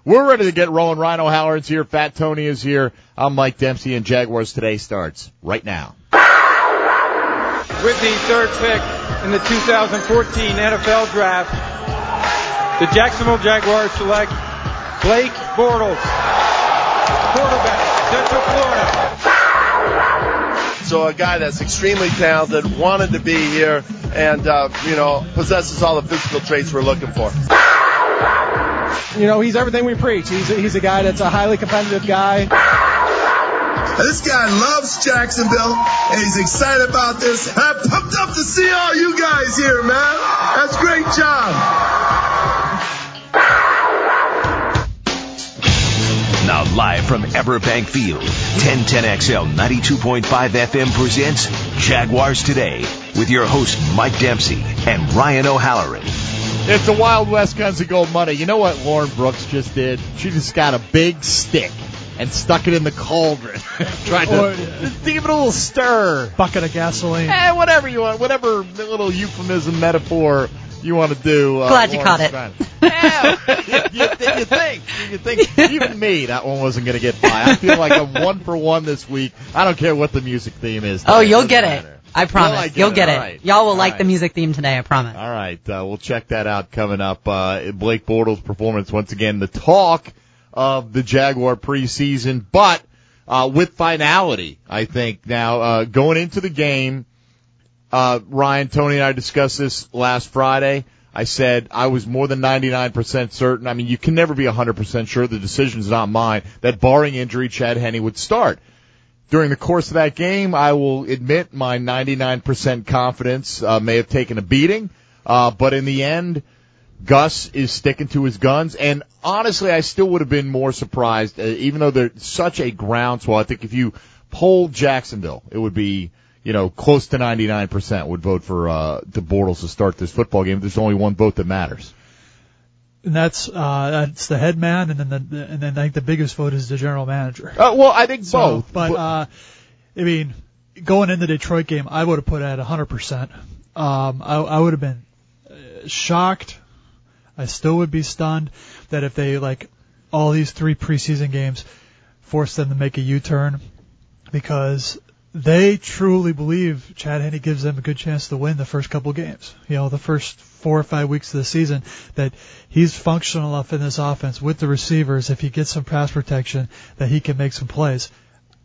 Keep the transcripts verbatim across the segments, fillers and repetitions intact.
We're ready to get rolling. Ryan O'Halloran's here. Fat Tony is here. I'm Mike Dempsey, and Jaguars Today starts right now. With the third pick in the two thousand fourteen N F L Draft, the Jacksonville Jaguars select Blake Bortles, quarterback, Central Florida. So a guy that's extremely talented, wanted to be here, and, uh, you know, possesses all the physical traits we're looking for. You know, he's everything we preach. He's a, he's a guy that's a highly competitive guy. This guy loves Jacksonville, and he's excited about this. I'm pumped up to see all you guys here, man. That's a great job. Now live from Everbank Field, ten ten X L ninety-two point five F M presents Jaguars Today with your host Mike Dempsey and Ryan O'Halloran. It's the Wild West Guns of Gold Money. You know what Lauren Brooks just did? She just got a big stick and stuck it in the cauldron. Tried to or, just give it a little stir. Bucket of gasoline. Eh, whatever you want, whatever little euphemism, metaphor you want to do. Uh, Glad you caught it. Yeah, you, you, you think, you think, even me, that one wasn't going to get by. I feel like I'm one for one this week. I don't care what the music theme is. Oh, you'll it get matter. it. I promise. Well, I get You'll it. get All it. Right. Y'all will All like right. the music theme today, I promise. All right. Uh, we'll check that out coming up. Uh, Blake Bortles' performance, once again, the talk of the Jaguar preseason, but uh, with finality, I think. Now, uh, going into the game, uh, Ryan, Tony, and I discussed this last Friday. I said I was more than ninety-nine percent certain. I mean, you can never be one hundred percent sure. The decision's not mine. That barring injury, Chad Henne would start. During the course of that game, I will admit my ninety-nine percent confidence uh, may have taken a beating, uh, but in the end, Gus is sticking to his guns. And honestly, I still would have been more surprised, uh, even though there's such a groundswell. I think if you polled Jacksonville, it would be, you know, close to ninety-nine percent would vote for uh, the Bortles to start this football game. There's only one vote that matters. And that's uh, that's the head man, and then the, and then I think the biggest vote is the general manager. Uh, well, I think so, both. But, but uh, I mean, going into the Detroit game, I would have put it at one hundred percent. Um, I, I would have been shocked. I still would be stunned that if they, like, all these three preseason games, forced them to make a U-turn, because they truly believe Chad Henne gives them a good chance to win the first couple of games. You know, the first four or five weeks of the season, that he's functional enough in this offense with the receivers, if he gets some pass protection, that he can make some plays.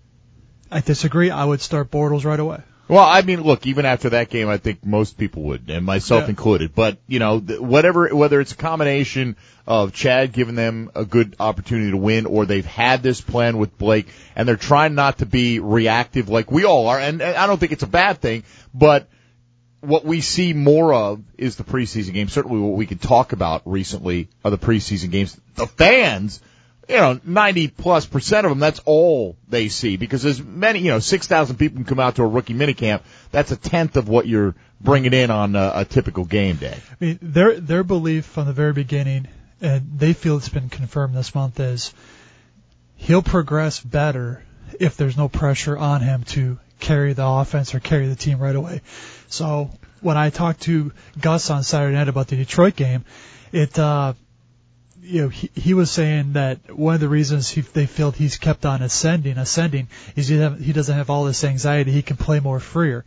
I disagree. I would start Bortles right away. Well, I mean, look, even after that game, I think most people would, and myself yeah. included. But, you know, whatever, whether it's a combination of Chad giving them a good opportunity to win, or they've had this plan with Blake, and they're trying not to be reactive like we all are, and, and I don't think it's a bad thing, but what we see more of is the preseason game. Certainly what we could talk about recently are the preseason games. The fans, you know, ninety plus percent of them, that's all they see, because there's many, you know, six thousand people can come out to a rookie minicamp. That's a tenth of what you're bringing in on a, a typical game day. I mean, their, their belief from the very beginning, and they feel it's been confirmed this month, is he'll progress better if there's no pressure on him to carry the offense or carry the team right away. So when I talked to Gus on Saturday night about the Detroit game, it, uh, you know, he, he was saying that one of the reasons he, they feel he's kept on ascending, ascending, is he, have, he doesn't have all this anxiety. He can play more freer.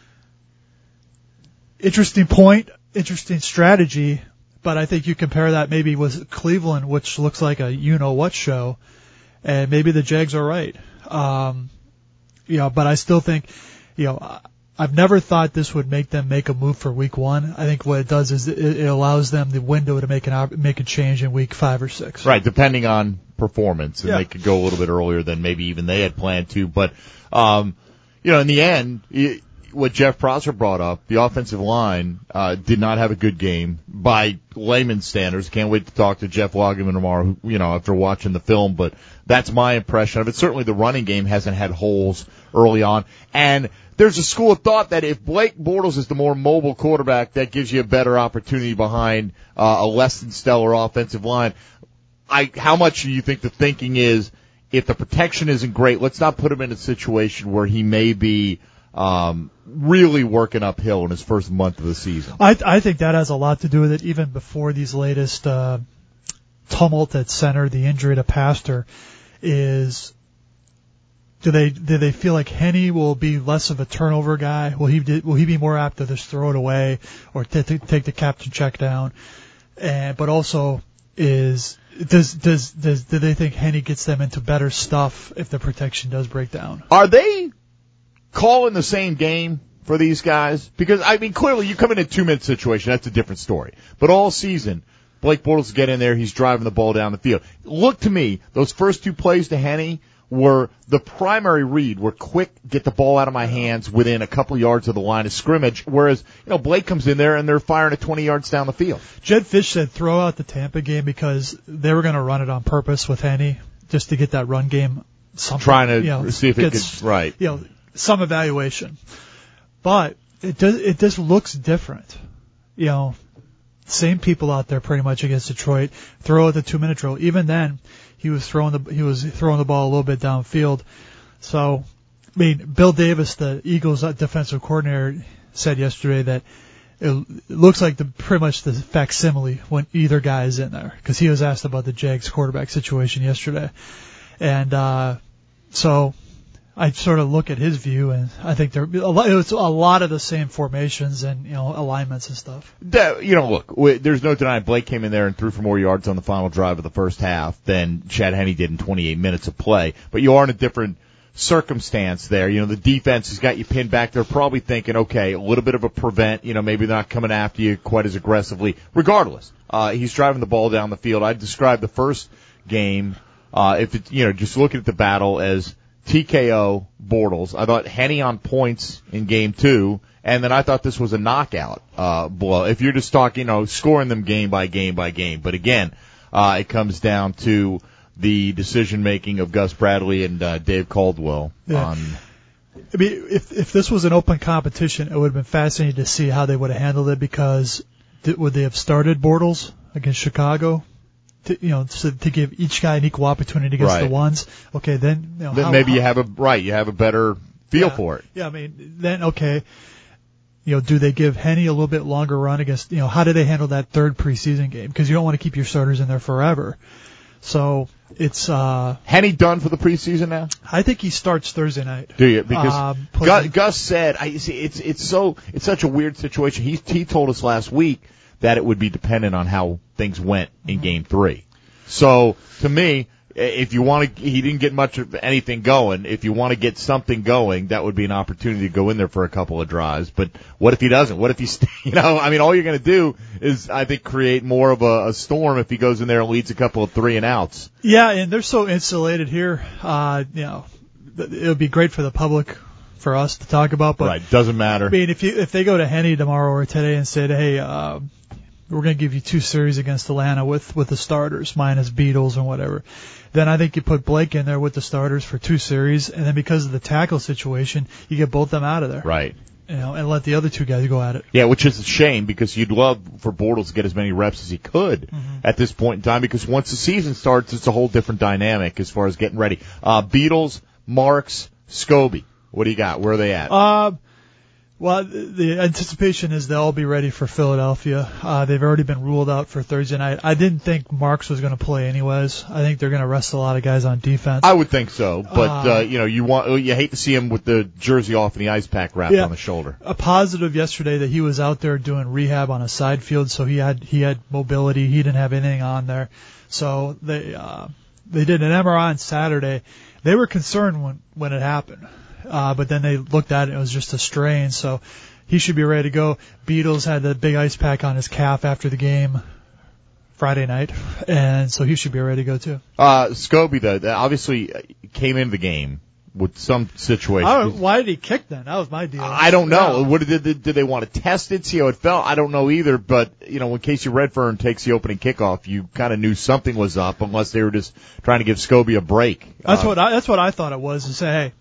Interesting point, interesting strategy, but I think you compare that maybe with Cleveland, which looks like a you-know-what show, and maybe the Jags are right. Um, you know, but I still think, you know, I've never thought this would make them make a move for week one. I think what it does is it, it allows them the window to make an make a change in week five or six. Right, depending on performance, and yeah. they could go a little bit earlier than maybe even they had planned to. But, um, you know, in the end, it, what Jeff Prosser brought up, the offensive line uh, did not have a good game by layman's standards. Can't wait to talk to Jeff Lageman tomorrow, you know, after watching the film. But that's my impression of it. Certainly the running game hasn't had holes early on. And there's a school of thought that if Blake Bortles is the more mobile quarterback, that gives you a better opportunity behind uh, a less than stellar offensive line. I, how much do you think the thinking is, if the protection isn't great, let's not put him in a situation where he may be um, really working uphill in his first month of the season? I, I think that has a lot to do with it, even before these latest uh, tumult at center, the injury to Pastor, is do they do they feel like Henny will be less of a turnover guy? Will he will he be more apt to just throw it away or t- t- take the captain check down? And but also is does does does do they think Henny gets them into better stuff if the protection does break down? Are they calling the same game for these guys? Because, I mean, clearly you come in a two-minute situation, that's a different story. But all season, Blake Bortles get in there, he's driving the ball down the field. Look to me, those first two plays to Henny were the primary read, were quick, get the ball out of my hands within a couple yards of the line of scrimmage, whereas, you know, Blake comes in there and they're firing at twenty yards down the field. Jed Fish said throw out the Tampa game because they were going to run it on purpose with Henny just to get that run game. Something, Trying to you know, see if it gets, could, right. You know, some evaluation. But it does, it just looks different. You know, same people out there pretty much against Detroit. Throw at the two minute drill. Even then, he was throwing the, he was throwing the ball a little bit downfield. So, I mean, Bill Davis, the Eagles defensive coordinator, said yesterday that it looks like the, pretty much the facsimile when either guy is in there. Cause he was asked about the Jags quarterback situation yesterday. And, uh, so, I sort of look at his view, and I think there a lot, it was a lot of the same formations and, you know, alignments and stuff. That, you know, look, there's no denying Blake came in there and threw for more yards on the final drive of the first half than Chad Henne did in twenty-eight minutes of play. But you are in a different circumstance there. You know, the defense has got you pinned back. They're probably thinking, okay, a little bit of a prevent. You know, maybe they're not coming after you quite as aggressively. Regardless, uh, he's driving the ball down the field. I'd describe the first game, uh, if it, you know, just looking at the battle as T K O Bortles. I thought Henne on points in game two, and then I thought this was a knockout uh, blow. If you're just talking, you know, scoring them game by game by game. But again, uh, it comes down to the decision making of Gus Bradley and uh, Dave Caldwell. Yeah. On I mean, if if this was an open competition, it would have been fascinating to see how they would have handled it. Because th- would they have started Bortles against Chicago? To, you know, so to give each guy an equal opportunity against right. the ones. Okay, then, you know, then how, maybe how, you have a right, you have a better feel yeah, for it. Yeah, I mean, then okay, you know, do they give Henne a little bit longer run against? You know, how do they handle that third preseason game? Because you don't want to keep your starters in there forever. So it's uh Henne done for the preseason now? I think he starts Thursday night. Do you? Because um, Gus, Gus said, I see it's it's so it's such a weird situation. He he told us last week that it would be dependent on how things went in mm-hmm. game three. So, to me, if you want to, he didn't get much of anything going. If you want to get something going, that would be an opportunity to go in there for a couple of drives. But what if he doesn't? What if he, you know, I mean, all you're going to do is, I think, create more of a, a storm if he goes in there and leads a couple of three and outs. Yeah, and they're so insulated here. Uh, you know, it would be great for the public, for us to talk about. But right, doesn't matter. I mean, if you if they go to Henne tomorrow or today and said, hey, uh, we're going to give you two series against Atlanta with, with the starters, minus Beatles and whatever. Then I think you put Blake in there with the starters for two series, and then because of the tackle situation, you get both them out of there. Right. You know, and let the other two guys go at it. Yeah, which is a shame because you'd love for Bortles to get as many reps as he could mm-hmm. at this point in time because once the season starts, it's a whole different dynamic as far as getting ready. Uh, Beatles, Marks, Scobie. What do you got? Where are they at? Uh, Well, the anticipation is they'll all be ready for Philadelphia. Uh, they've already been ruled out for Thursday night. I didn't think Marks was going to play anyways. I think they're going to rest a lot of guys on defense. I would think so, but uh, uh, you know, you want you hate to see him with the jersey off and the ice pack wrapped yeah, on the shoulder. A positive yesterday that he was out there doing rehab on a side field, so he had he had mobility. He didn't have anything on there, so they uh, they did an M R I on Saturday. They were concerned when when it happened. Uh, but then they looked at it, and it was just a strain, so he should be ready to go. Beatles had the big ice pack on his calf after the game Friday night, and so he should be ready to go too. Uh, Scobie, though, obviously came into the game with some situation. I don't, why did he kick then? That was my deal. I don't know. Yeah. What did, did, did they want to test it, see how it felt? I don't know either, but, you know, in Casey Redfern takes the opening kickoff, you kind of knew something was up, unless they were just trying to give Scobie a break. That's uh, what I, that's what I thought it was, to say, hey,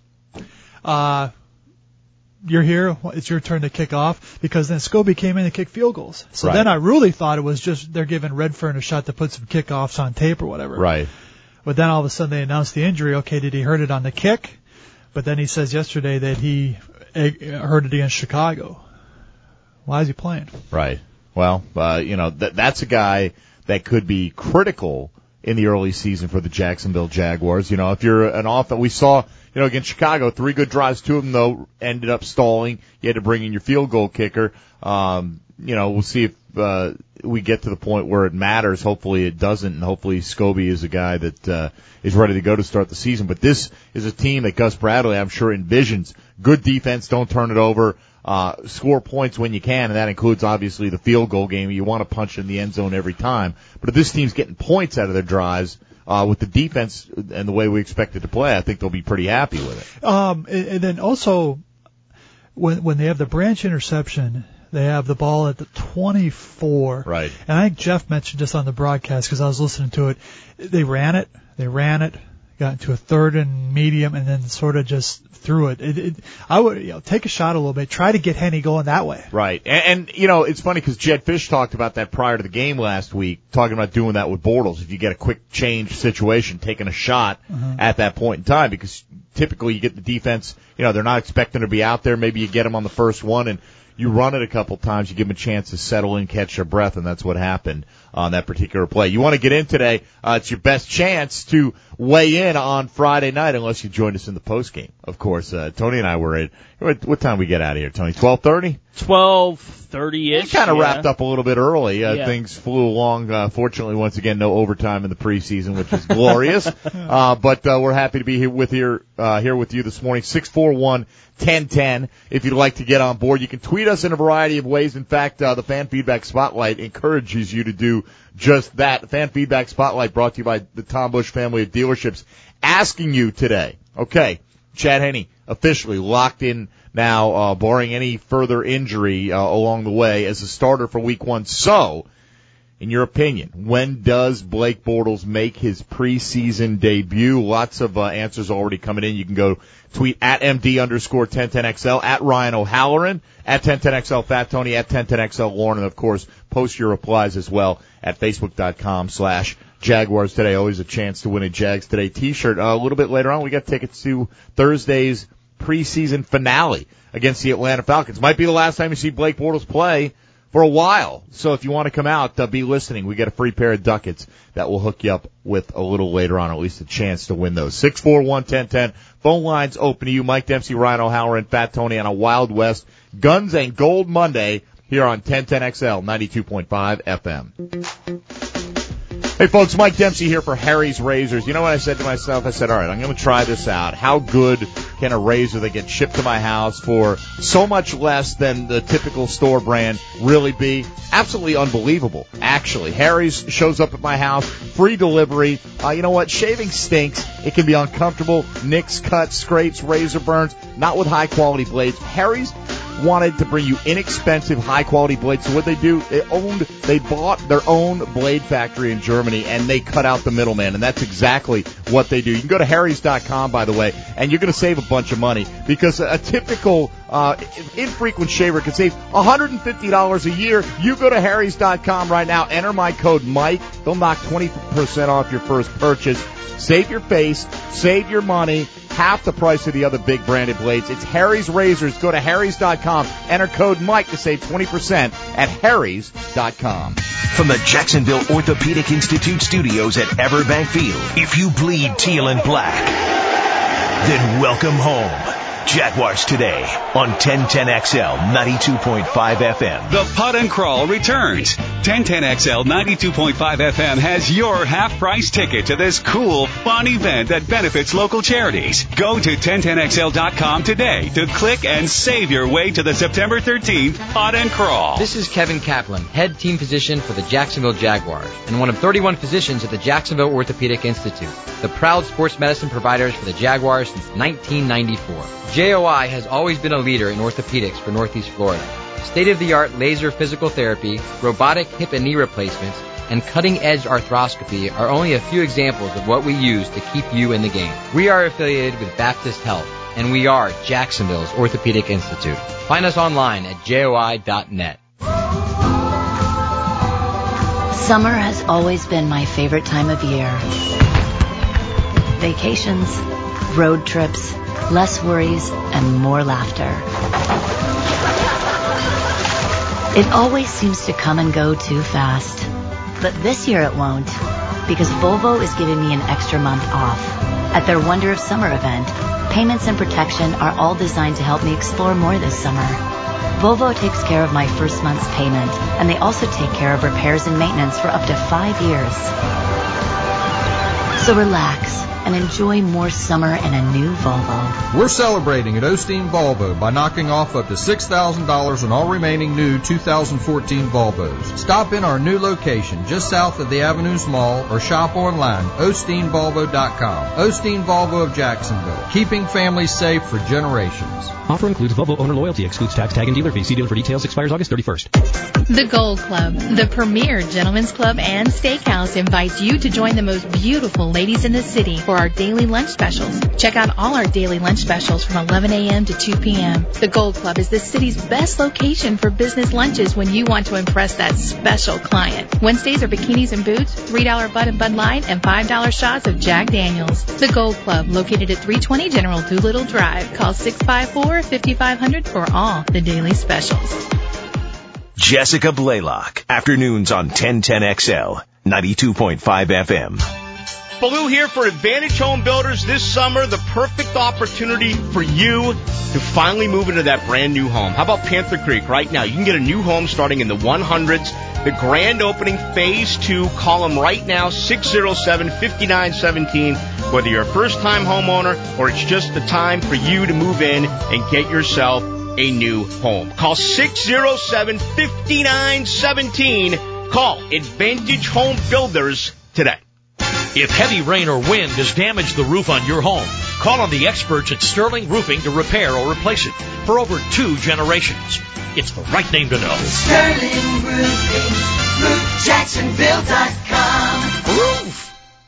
Uh, you're here. It's your turn to kick off, because then Scobie came in and kicked field goals. So right. then I really thought it was just they're giving Redfern a shot to put some kickoffs on tape or whatever. Right. But then all of a sudden they announced the injury. Okay, did he hurt it on the kick? But then he says yesterday that he hurt it against Chicago. Why is he playing? Right. Well, uh, you know, th- that's a guy that could be critical in the early season for the Jacksonville Jaguars. You know, if you're an offense, we saw, you know, against Chicago, three good drives, two of them, though, ended up stalling. You had to bring in your field goal kicker. Um, you know, we'll see if uh, we get to the point where it matters. Hopefully it doesn't, and hopefully Scobie is a guy that uh, is ready to go to start the season. But this is a team that Gus Bradley, I'm sure, envisions. Good defense, don't turn it over. Uh, score points when you can, and that includes obviously the field goal game. You want to punch in the end zone every time. But if this team's getting points out of their drives, uh, with the defense and the way we expect it to play, I think they'll be pretty happy with it. Um, and, and then also, when, when they have the branch interception, they have the ball at the twenty-four. Right. And I think Jeff mentioned this on the broadcast because I was listening to it. They ran it, they ran it, got into a third and medium, and then sort of just threw it. It, it I would, you know, take a shot a little bit, try to get Henne going that way. Right. And, and you know, it's funny because Jed Fish talked about that prior to the game last week, talking about doing that with Bortles. If you get a quick change situation, taking a shot uh-huh. at that point in time, because typically you get the defense, you know, they're not expecting to be out there. Maybe you get them on the first one and you run it a couple times, you give them a chance to settle in, catch their breath, and that's what happened on that particular play. You want to get in today, uh, it's your best chance to weigh in on Friday night, unless you joined us in the postgame. Of course, uh, Tony and I were in. What, what time we get out of here, Tony? twelve thirty? twelve thirty-ish. We kind of yeah. wrapped up a little bit early. Uh, yeah. Things flew along. Uh, fortunately, once again, no overtime in the preseason, which is glorious. uh, but uh, we're happy to be here with here uh, here with you this morning. six four one, ten ten. If you'd like to get on board, you can tweet us in a variety of ways. In fact, uh, the Fan Feedback Spotlight encourages you to do just that. The Fan Feedback Spotlight brought to you by the Tom Bush family of dealerships, asking you today, okay, Chad Henne officially locked in now, uh, barring any further injury uh, along the way as a starter for week one. So, in your opinion, when does Blake Bortles make his preseason debut? Lots of uh, answers already coming in. You can go tweet at M D underscore ten ten X L, at Ryan O'Halloran, at ten ten X L Fat Tony, at ten ten X L Lauren, and of course, post your replies as well at facebook.com slash Jaguars Today. Always a chance to win a Jags Today t-shirt. Uh, a little bit later on, we got tickets to Thursday's preseason finale against the Atlanta Falcons. Might be the last time you see Blake Bortles play for a while. So if you want to come out, uh, be listening. We get a free pair of ducats that will hook you up with a little later on, at least a chance to win those. six four one, ten ten. Phone lines open to you. Mike Dempsey, Ryan O'Halloran, Fat Tony on a Wild West Guns and Gold Monday here on ten ten X L ninety-two point five F M. Hey folks, Mike Dempsey here for Harry's Razors. You know what I said to myself? I said, all right, I'm going to try this out. How good can a razor that gets shipped to my house for so much less than the typical store brand really be? Absolutely unbelievable, actually. Harry's shows up at my house, free delivery. Uh, you know what? Shaving stinks. It can be uncomfortable. Nicks, cuts, scrapes, razor burns. Not with high-quality blades. Harry's wanted to bring you inexpensive, high-quality blades. So what they do, they owned, they bought their own blade factory in Germany, and they cut out the middleman, and that's exactly what they do. You can go to harrys dot com, by the way, and you're going to save a bunch of money, because a typical uh, infrequent shaver can save one hundred fifty dollars a year. You go to harrys dot com right now, enter my code Mike. They'll knock twenty percent off your first purchase. Save your face, save your money, half the price of the other big branded blades. It's Harry's Razors. Go to harrys dot com, enter code Mike to save twenty percent at harrys dot com. From the Jacksonville Orthopedic Institute studios at Everbank Field, if you bleed teal and black, then welcome home. Jaguars Today on ten ten X L ninety-two point five F M. The Putt and Crawl returns. ten ten X L ninety-two point five F M has your half-price ticket to this cool, fun event that benefits local charities. Go to ten ten X L dot com today to click and save your way to the September thirteenth Putt and Crawl. This is Kevin Kaplan, head team physician for the Jacksonville Jaguars and one of thirty-one physicians at the Jacksonville Orthopedic Institute, the proud sports medicine providers for the Jaguars since nineteen ninety-four. J O I has always been a leader in orthopedics for Northeast Florida. State-of-the-art laser physical therapy, robotic hip and knee replacements, and cutting-edge arthroscopy are only a few examples of what we use to keep you in the game. We are affiliated with Baptist Health, and we are Jacksonville's Orthopedic Institute. Find us online at J O I dot net. Summer has always been my favorite time of year. Vacations, road trips, less worries, and more laughter. It always seems to come and go too fast. But this year it won't. because Volvo is giving me an extra month off. At their Wonder of Summer event, payments and protection are all designed to help me explore more this summer. Volvo takes care of my first month's payment, and they also take care of repairs and maintenance for up to five years. So relax and enjoy more summer in a new Volvo. We're celebrating at Osteen Volvo by knocking off up to six thousand dollars on all remaining new two thousand fourteen Volvos. Stop in our new location just south of the Avenues Mall or shop online, osteen volvo dot com. Osteen Volvo of Jacksonville, keeping families safe for generations. Offer includes Volvo owner loyalty, excludes tax, tag, and dealer fee. See dealer for details. Expires August thirty-first. The Gold Club, the premier gentleman's club and steakhouse, invites you to join the most beautiful ladies in the city for our daily lunch specials. Check out all our daily lunch specials from eleven a.m. to two p.m. The Gold Club is the city's best location for business lunches when you want to impress that special client. Wednesdays are bikinis and boots, three dollars Bud and Bud Light, and five dollars shots of Jack Daniels. The Gold Club, located at three twenty General Doolittle Drive. Call six five four, five five zero zero for all the daily specials. Jessica Blaylock, afternoons on ten ten X L, ninety-two point five F M. Baloo here for Advantage Home Builders. This summer, the perfect opportunity for you to finally move into that brand new home. How about Panther Creek right now? You can get a new home starting in the hundreds. The grand opening phase two. Call them right now, six oh seven, five nine one seven. Whether you're a first-time homeowner or it's just the time for you to move in and get yourself a new home. Call six oh seven, five nine one seven. Call Advantage Home Builders today. If heavy rain or wind has damaged the roof on your home, call on the experts at Sterling Roofing to repair or replace it for over two generations. It's the right name to know. Sterling Roofing, roof jacksonville dot com. Roof!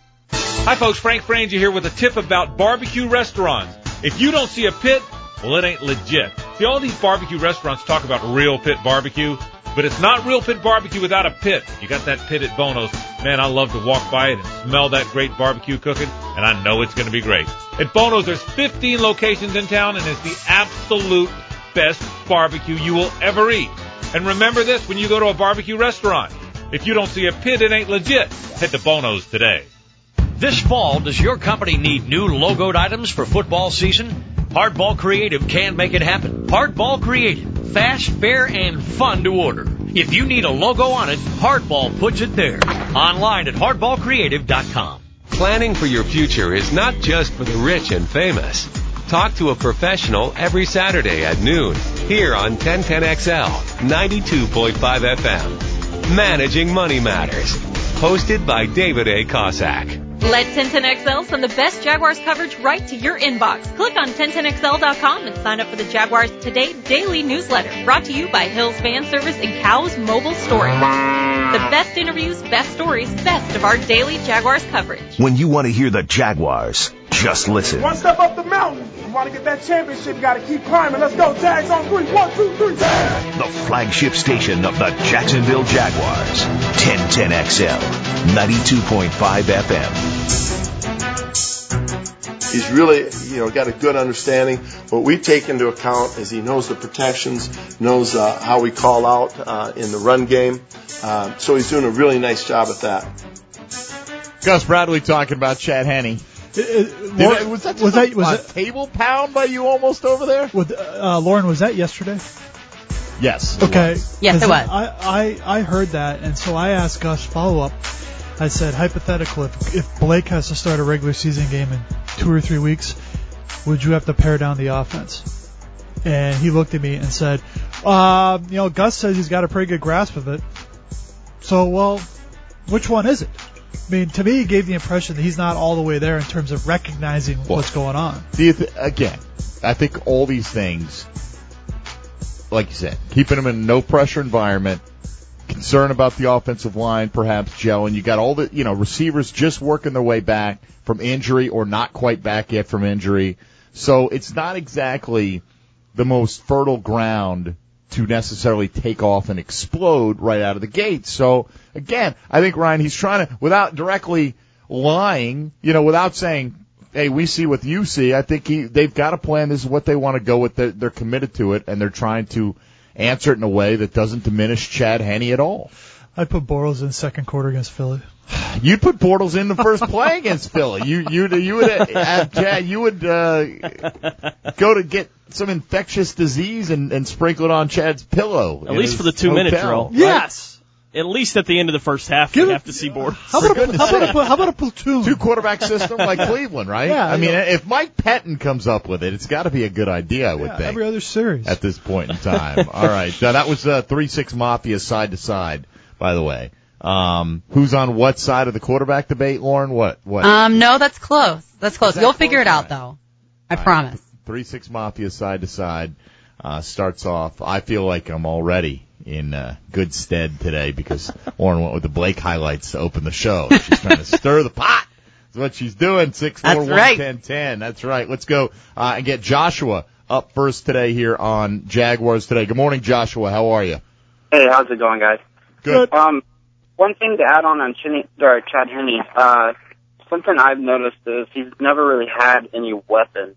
Hi folks, Frank Frangie here with a tip about barbecue restaurants. If you don't see a pit, well, it ain't legit. See, all these barbecue restaurants talk about real pit barbecue, but it's not real pit barbecue without a pit. You got that pit at Bono's. Man, I love to walk by it and smell that great barbecue cooking, and I know it's going to be great. At Bono's, there's fifteen locations in town, and it's the absolute best barbecue you will ever eat. And remember this when you go to a barbecue restaurant. If you don't see a pit, it ain't legit. Head to Bono's today. This fall, does your company need new logoed items for football season? Hardball Creative can make it happen. Hardball Creative. Fast, fair, and fun to order. If you need a logo on it, Hardball puts it there. Online at hardball creative dot com. Planning for your future is not just for the rich and famous. Talk to a professional every Saturday at noon here on ten ten X L, ninety-two point five F M. Managing Money Matters. Hosted by David A. Cossack. Let ten ten X L send the best Jaguars coverage right to your inbox. Click on ten ten X L dot com and sign up for the Jaguars Today daily newsletter, brought to you by Hills Fan Service and Cows Mobile Storage. The best interviews, best stories, best of our daily Jaguars coverage. When you want to hear the Jaguars, just listen. One step up the mountain. You want to get that championship, you got to keep climbing. Let's go, Jags on three. One, two, three, Jags. The flagship station of the Jacksonville Jaguars. ten ten X L, ninety-two point five F M. He's really, you know, got a good understanding. What we take into account is he knows the protections, knows uh, how we call out uh, in the run game. Uh, so he's doing a really nice job at that. Gus Bradley talking about Chad Henne. Uh, Did, was that, was a, that was a that, table pound by you almost over there? With, uh, Lauren, was that yesterday? Yes. Okay. Yes, it was. I, I, I heard that, and so I asked Gus follow up. I said, hypothetical, if, if Blake has to start a regular season game in two or three weeks, would you have to pare down the offense? And he looked at me and said, uh, you know, Gus says he's got a pretty good grasp of it. So, well, which one is it? I mean, to me, he gave the impression that he's not all the way there in terms of recognizing well, what's going on. Do you th- again, I think all these things, like you said, keeping him in a no-pressure environment, concern about the offensive line, perhaps, Joe, and you got all the, you know, receivers just working their way back from injury or not quite back yet from injury. So it's not exactly the most fertile ground to necessarily take off and explode right out of the gate. So, again, I think, Ryan, he's trying to, without directly lying, you know, without saying, hey, we see what you see, I think he, they've got a plan. This is what they want to go with. They're, they're committed to it, and they're trying to answer it in a way that doesn't diminish Chad Henne at all. I put Bortles in second quarter against Philly. You'd put Bortles in the first play against Philly. You you you would have Chad. You would uh, go to get some infectious disease and, and sprinkle it on Chad's pillow. At least for the two minute drill. Right? Yes. At least at the end of the first half, you have to see Bortles. How about, a, how, about a, how about a platoon? Two quarterback system like Cleveland, right? Yeah. I mean, if Mike Pettin comes up with it, it's got to be a good idea, I would yeah, think. Every other series. At this point in time. All right. So that was uh, three six Mafia side to side, by the way. Um, who's on what side of the quarterback debate, Lauren? What? What? Um, no, that's close. That's close. that You'll close? figure it out, Right. though. I promise. three six Mafia side to side uh, starts off. I feel like I'm already in uh, good stead today because Lauren went with the Blake highlights to open the show. She's trying to stir the pot. That's what she's doing. six four one ten ten. That's right. Let's go uh, and get Joshua up first today here on Jaguars Today. Good morning, Joshua. How are you? Hey, how's it going, guys? Good. Um, one thing to add on on Chinny, or Chad Henne, uh, something I've noticed is he's never really had any weapons.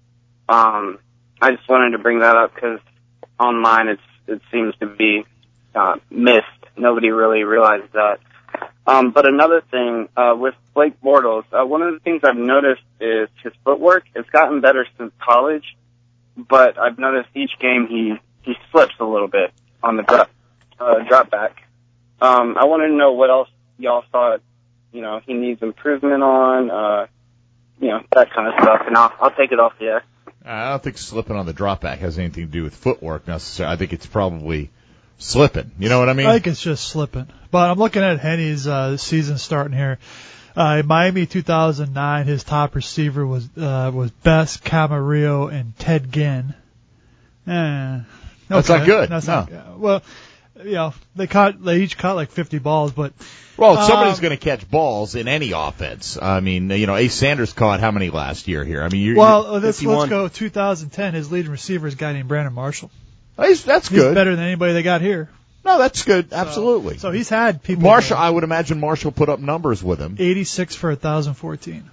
Um, I just wanted to bring that up because online it's it seems to be uh, missed. Nobody really realized that. Um, but another thing uh, with Blake Bortles, uh, one of the things I've noticed is his footwork. It's gotten better since college, but I've noticed each game he he slips a little bit on the drop uh, drop back. Um, I wanted to know what else y'all thought, you know, he needs improvement on, uh, you know, that kind of stuff, and I'll, I'll take it off the air. I don't think slipping on the drop back has anything to do with footwork necessarily. I think it's probably slipping. You know what I mean? I think it's just slipping. But I'm looking at Henne's uh, season starting here. Uh, in Miami two thousand nine, his top receiver was uh, was Bess Camarillo and Ted Ginn. Eh, okay. That's not good. That's no. not, well, you know, they caught, they each caught like fifty balls, but. Well, somebody's um, going to catch balls in any offense. I mean, you know, Ace Sanders caught how many last year here? I mean, you're, well, you're let's, let's go two thousand ten. His leading receiver is a guy named Brandon Marshall. He's, that's He's good. better than anybody they got here. No, that's good. Absolutely. So, so he's had people. Marshall, I would imagine Marshall put up numbers with him. eighty-six for one thousand fourteen.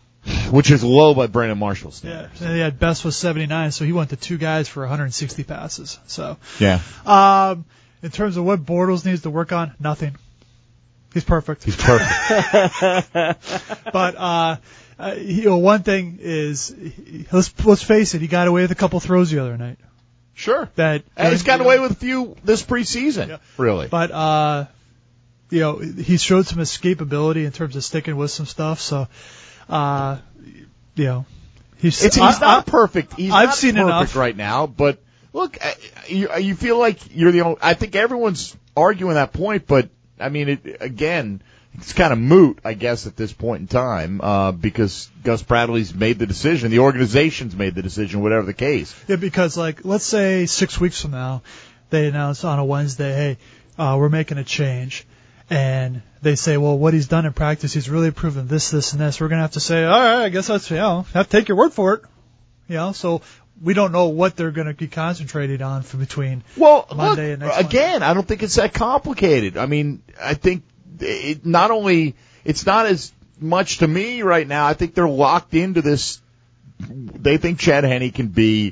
Which is low by Brandon Marshall's standards. Yeah, and he had Best was seventy-nine, so he went to two guys for one hundred sixty passes. So, yeah. Um, in terms of what Bortles needs to work on, nothing. He's perfect. He's perfect. But uh, uh, you know, one thing is, let's let's face it, he got away with a couple throws the other night. Sure. That and he's gotten away with a few this preseason. Yeah. Really. But uh, you know, he showed some escapability in terms of sticking with some stuff. So, uh, you know, he's it's, he's I, not I, perfect. He's I've not seen perfect enough right now, but. Look, you, you feel like you're the only. I think everyone's arguing that point, but I mean, it, again, it's kind of moot, I guess, at this point in time, uh, because Gus Bradley's made the decision, the organization's made the decision, whatever the case. Yeah, because like, let's say six weeks from now, they announce on a Wednesday, hey, uh, we're making a change, and they say, well, what he's done in practice, he's really proven this, this, and this. We're gonna have to say, all right, I guess that's, you know, have to take your word for it, you know, so. We don't know what they're going to be concentrated on for between well, Monday look, and next again, Monday. I don't think it's that complicated. I mean, I think it not only it's not as much to me right now. I think they're locked into this. They think Chad Henne can be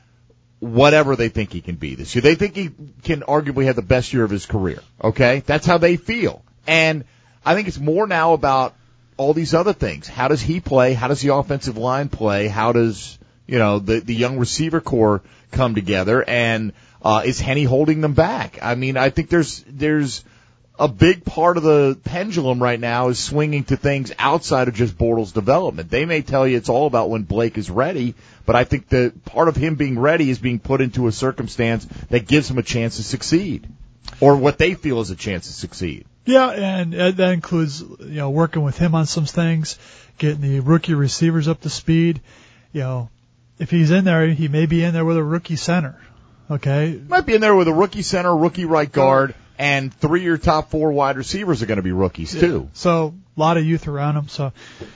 whatever they think he can be this year. They think he can arguably have the best year of his career. Okay, that's how they feel, and I think it's more now about all these other things. How does he play? How does the offensive line play? How does You know, the, the young receiver core come together, and uh, is Henne holding them back? I mean, I think there's there's a big part of the pendulum right now is swinging to things outside of just Bortles' development. They may tell you it's all about when Blake is ready, but I think that part of him being ready is being put into a circumstance that gives him a chance to succeed, or what they feel is a chance to succeed. Yeah, and uh, that includes, you know, working with him on some things, getting the rookie receivers up to speed, you know. If he's in there, he may be in there with a rookie center. Okay, might be in there with a rookie center, rookie right guard, and three of your top four wide receivers are going to be rookies too. Yeah. So a lot of youth around him. So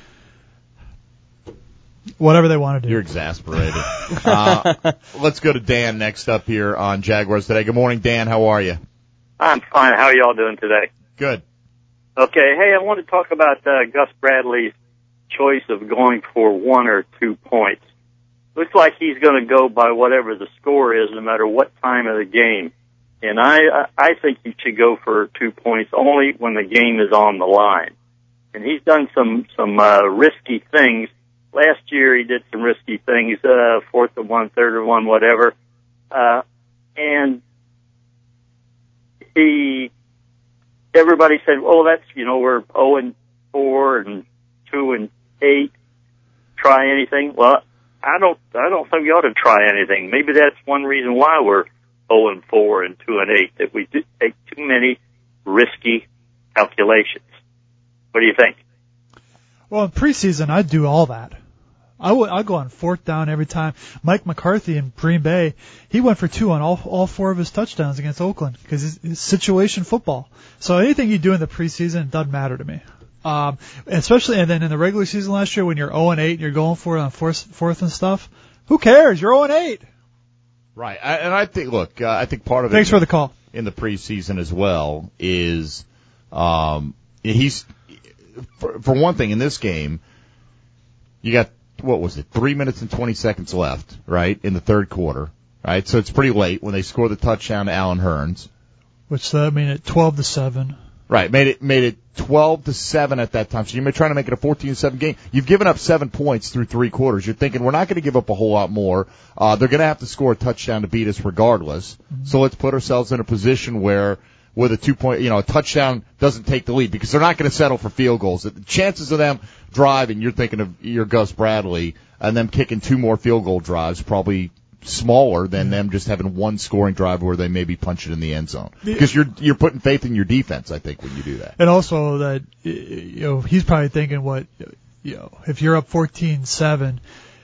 whatever they want to do. You're exasperated. uh, let's go to Dan next up here on Jaguars Today. Good morning, Dan. How are you? I'm fine. How are y'all doing today? Good. Okay. Hey, I want to talk about uh, Gus Bradley's choice of going for one or two points. Looks like he's going to go by whatever the score is, no matter what time of the game. And I, I think he should go for two points only when the game is on the line. and he's done some some uh, risky things. Last year he did some risky things, uh, fourth and one, third and one, whatever, uh, and he. Everybody said, "Oh, that's you know we're zero and four and two and eight. Try anything?" Well, I don't. I don't think we ought to try anything. Maybe that's one reason why we're zero and four and two and eight. That we do take too many risky calculations. What do you think? Well, in preseason, I'd do all that. I would. I'd go on fourth down every time. Mike McCarthy in Green Bay, he went for two on all all four of his touchdowns against Oakland because it's, it's situation football. So anything you do in the preseason, it doesn't matter to me. Um, especially, and then in the regular season last year when you're zero and eight and you're going for it on fourth, fourth and stuff, who cares? You're zero and eight. Right, I, and I think. Look, uh, I think part of it. Thanks for the call. In the preseason as well is, um, he's for, for one thing in this game, you got what was it, three minutes and twenty seconds left, right, in the third quarter, right? So it's pretty late when they score the touchdown to Allen Hurns. Which, uh, I mean, at twelve to seven. Right, made it made it twelve to seven at that time. So you're trying to make it a fourteen to seven game. You've given up seven points through three quarters. You're thinking we're not going to give up a whole lot more. Uh, they're going to have to score a touchdown to beat us regardless. Mm-hmm. So let's put ourselves in a position where with a two point, you know, a touchdown doesn't take the lead because they're not going to settle for field goals. The chances of them driving, you're thinking of your Gus Bradley and them kicking two more field goal drives probably smaller than them just having one scoring drive where they maybe punch it in the end zone. Because you're you're putting faith in your defense, I think, when you do that. And also that, you know, he's probably thinking what, you know, if you're up fourteen seven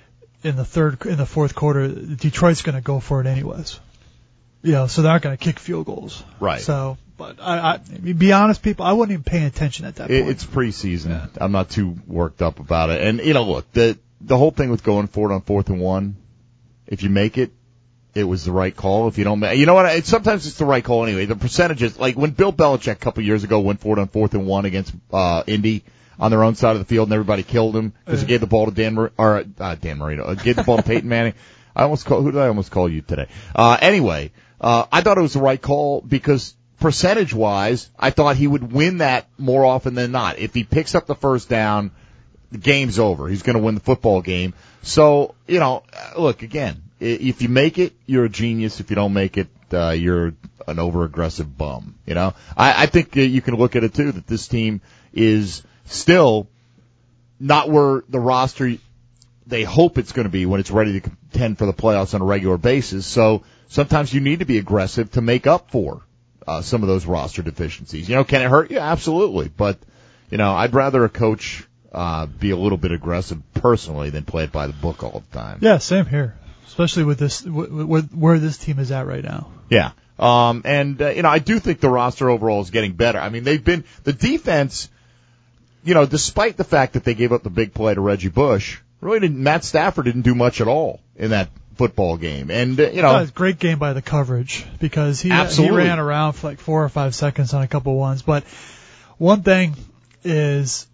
in the third, in the fourth quarter, Detroit's going to go for it anyways. You know, so they're not going to kick field goals. Right. So, but I, I, be honest, people, I wasn't even paying attention at that point. It's preseason. Yeah. I'm not too worked up about it. And, you know, look, the the whole thing with going for it on fourth and one, if you make it, it was the right call. If you don't make, you know what? It, sometimes it's the right call anyway. The percentages, like when Bill Belichick a couple years ago went for it on fourth and one against uh Indy on their own side of the field, and everybody killed him because he gave the ball to Dan Mar- or uh, Dan Marino, uh, gave the ball to Peyton Manning. I almost call, who did I almost call you today? Uh Anyway, uh I thought it was the right call because percentage wise, I thought he would win that more often than not. If he picks up the first down, the game's over. He's going to win the football game. So, you know, look, again, if you make it, you're a genius. If you don't make it, uh, you're an over-aggressive bum. You know, I, I think you can look at it, too, that this team is still not where the roster they hope it's going to be when it's ready to contend for the playoffs on a regular basis. So sometimes you need to be aggressive to make up for uh, some of those roster deficiencies. You know, can it hurt you? Absolutely. But, you know, I'd rather a coach uh, be a little bit aggressive personally than play it by the book all the time. Yeah, same here. Especially with this, with where this team is at right now. Yeah. Um, and, uh, you know, I do think the roster overall is getting better. I mean, they've been, the defense, you know, despite the fact that they gave up the big play to Reggie Bush, really didn't, Matt Stafford didn't do much at all in that football game. And, uh, you know. That was a great game by the coverage because he, he ran around for like four or five seconds on a couple ones. But one thing is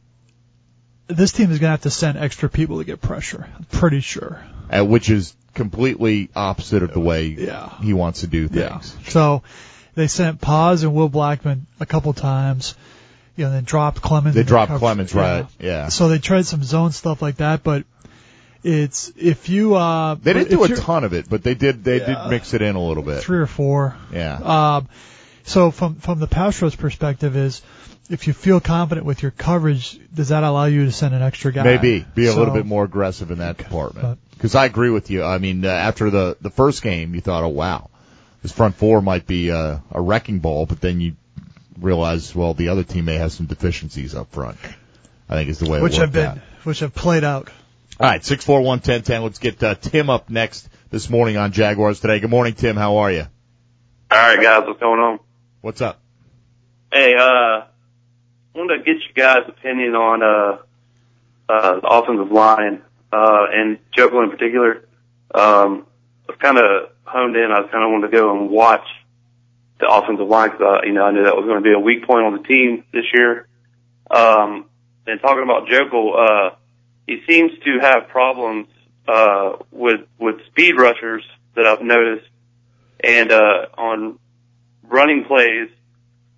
this team is going to have to send extra people to get pressure. I'm pretty sure. Uh, which is completely opposite of the way yeah. he wants to do things. Yeah. So they sent Paz and Will Blackman a couple times. You know, they dropped Clemens. They dropped cover, Clemens, yeah. right? Yeah. So they tried some zone stuff like that, but it's if you uh they didn't do a ton of it, but they did they yeah, did mix it in a little bit. Three or four. Yeah. Um. So from from the pass rush perspective is, if you feel confident with your coverage, does that allow you to send an extra guy? Maybe be a so, little bit more aggressive in that department. Because I agree with you. I mean, uh, after the the first game, you thought, oh wow, this front four might be uh, a wrecking ball, but then you realize, well, the other team may have some deficiencies up front. I think is the way it which worked have been out. which have played out. All right, six four one ten ten. Let's get uh, Tim up next this morning on Jaguars Today. Good morning, Tim. How are you? All right, guys. What's going on? What's up? Hey, uh, I wanted to get you guys' opinion on uh, uh, the offensive line uh, and Jokel in particular. Um, I was kind of honed in. I kind of wanted to go and watch the offensive line because uh, you know I knew that was going to be a weak point on the team this year. Um, and talking about Jokel, uh, he seems to have problems uh, with with speed rushers that I've noticed, and uh, on running plays,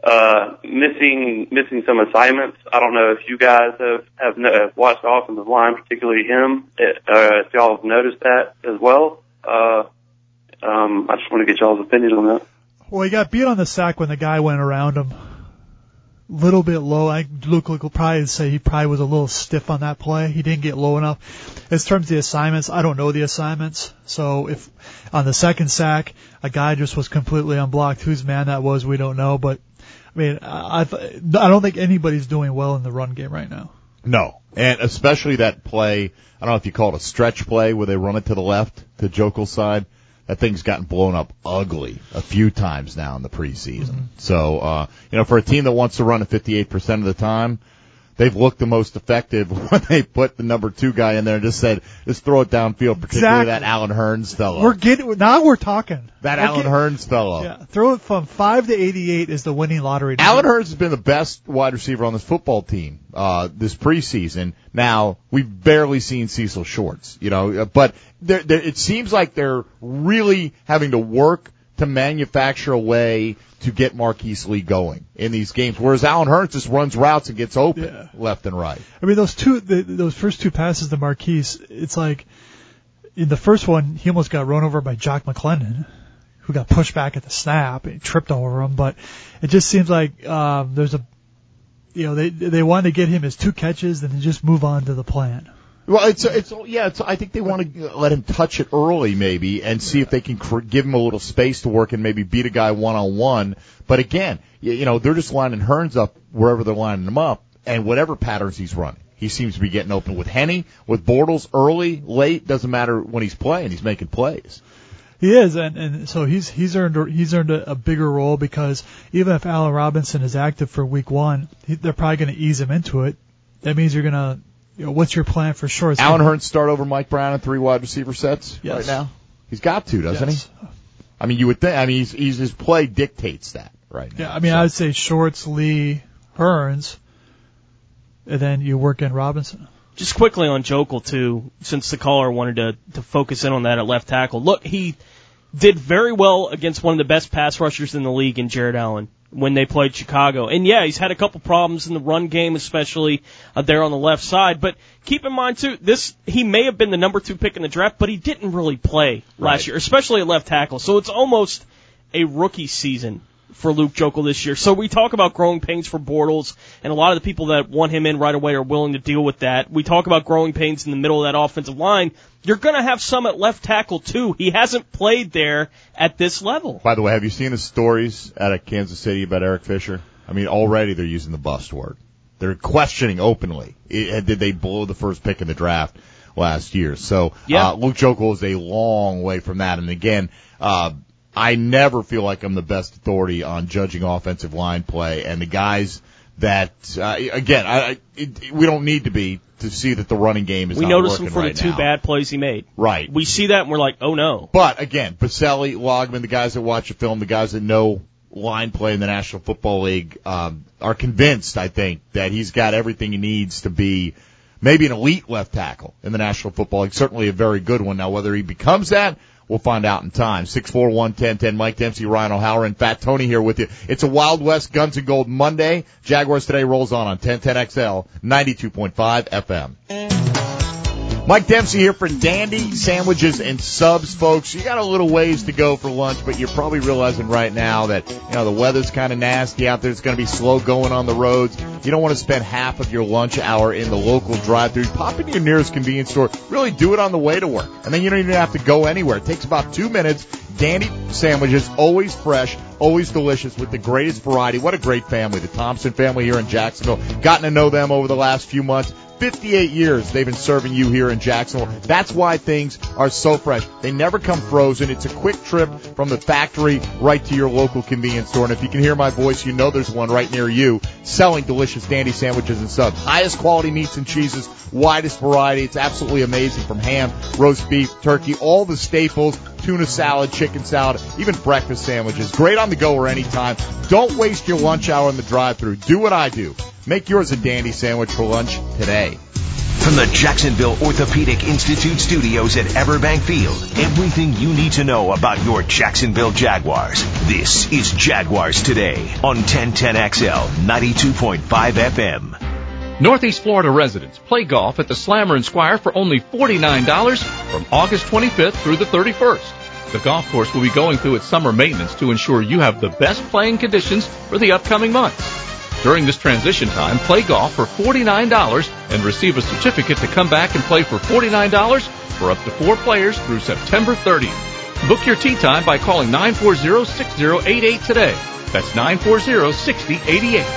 uh, missing missing some assignments. I don't know if you guys have have, no, have watched the offensive line, particularly him. Uh, if y'all have noticed that as well. Uh, um, I just want to get y'all's opinion on that. Well, he got beat on the sack when the guy went around him. Little bit low. I Luke will probably say he probably was a little stiff on that play. He didn't get low enough. As terms of the assignments, I don't know the assignments. So if on the second sack a guy just was completely unblocked, whose man that was, we don't know. But I mean, I've, I don't think anybody's doing well in the run game right now. No, and especially that play. I don't know if you call it a stretch play where they run it to the left to Jokel's side. That thing's gotten blown up ugly a few times now in the preseason. Mm-hmm. So, uh, you know, for a team that wants to run it fifty-eight percent of the time, they've looked the most effective when they put the number two guy in there and just said, just throw it downfield, particularly exactly. that Allen Hurns fellow. We're getting, now we're talking. That we're Allen getting, Hurns fellow. Yeah, throw it from five to eighty-eight is the winning lottery. Allen Hurns has been the best wide receiver on this football team, uh, this preseason. Now, we've barely seen Cecil Shorts, you know, but they're, they're, it seems like they're really having to work to manufacture a way to get Marquise Lee going in these games, whereas Allen Hurns just runs routes and gets open yeah. left and right. I mean, those two, the, those first two passes to Marquise, it's like in the first one, he almost got run over by Jock McClendon, who got pushed back at the snap and tripped over him. But it just seems like um, there's a, you know, they they wanted to get him his two catches and then just move on to the plan. Well, it's it's yeah. It's, I think they want to let him touch it early, maybe, and see if they can cr- give him a little space to work and maybe beat a guy one on one. But again, you, you know, they're just lining Hurns up wherever they're lining him up, and whatever patterns he's running, he seems to be getting open with Henny, with Bortles, early, late. Doesn't matter when he's playing; he's making plays. He is, and, and so he's he's earned he's earned a, a bigger role because even if Allen Robinson is active for week one, he, they're probably going to ease him into it. That means you're going to. You know, what's your plan for sure? It's Allen Hurns start over Mike Brown in three wide receiver sets yes. right now? He's got to, doesn't yes. he? I mean, you would think, I mean, he's, he's, his play dictates that right now. Yeah, I mean, so. I would say Shorts, Lee, Hurns, and then you work in Robinson. Just quickly on Jokel, too, since the caller wanted to, to focus in on that at left tackle. Look, he did very well against one of the best pass rushers in the league in Jared Allen when they played Chicago. And, yeah, he's had a couple problems in the run game, especially uh, there on the left side. But keep in mind, too, this he may have been the number two pick in the draft, but he didn't really play last right. year, especially at left tackle. So it's almost a rookie season for Luke Jokel this year. So we talk about growing pains for Bortles, and a lot of the people that want him in right away are willing to deal with that. We talk about growing pains in the middle of that offensive line. You're going to have some at left tackle, too. He hasn't played there at this level. By the way, have you seen the stories out of Kansas City about Eric Fisher? I mean, already they're using the bust word. They're questioning openly, did they blow the first pick in the draft last year? So yeah. uh, Luke Jokel is a long way from that. And, again, uh, I never feel like I'm the best authority on judging offensive line play. And the guys that, uh, again, I, it, we don't need to be to see that the running game is we not noticed working him for right the two now. bad plays he made. Right. We see that and we're like, oh no. But again, Baselli, Logman, the guys that watch the film, the guys that know line play in the National Football League, um, are convinced, I think, that he's got everything he needs to be maybe an elite left tackle in the National Football League. Certainly a very good one. Now, whether he becomes that, we'll find out in time. six four one, ten ten, Mike Dempsey, Ryan O'Halloran, Fat Tony here with you. It's a Wild West Guns and Gold Monday. Jaguars Today rolls on on ten ten X L, ninety-two point five F M. Mike Dempsey here for Dandy Sandwiches and Subs, folks. You got a little ways to go for lunch, but you're probably realizing right now that, you know, the weather's kind of nasty out there. It's going to be slow going on the roads. You don't want to spend half of your lunch hour in the local drive-thru. Pop into your nearest convenience store. Really do it on the way to work. And then you don't even have to go anywhere. It takes about two minutes. Dandy Sandwiches, always fresh, always delicious with the greatest variety. What a great family, the Thompson family here in Jacksonville. Gotten to know them over the last few months. fifty-eight years they've been serving you here in Jacksonville. That's why things are so fresh. They never come frozen. It's a quick trip from the factory right to your local convenience store. And if you can hear my voice, you know there's one right near you selling delicious Dandy Sandwiches and Subs. Highest quality meats and cheeses, widest variety. It's absolutely amazing, from ham, roast beef, turkey, all the staples, tuna salad, chicken salad, even breakfast sandwiches. Great on the go or anytime. Don't waste your lunch hour in the drive-thru. Do what I do. Make yours a Dandy sandwich for lunch today. From the Jacksonville Orthopedic Institute studios at Everbank Field, everything you need to know about your Jacksonville Jaguars. This is Jaguars Today on ten ten X L ninety-two point five F M. Northeast Florida residents play golf at the Slammer and Squire for only forty-nine dollars from August twenty-fifth through the thirty-first. The golf course will be going through its summer maintenance to ensure you have the best playing conditions for the upcoming months. During this transition time, play golf for forty-nine dollars and receive a certificate to come back and play for forty-nine dollars for up to four players through September thirtieth. Book your tee time by calling nine four zero, six zero eight eight today. That's nine four zero, six zero eight eight.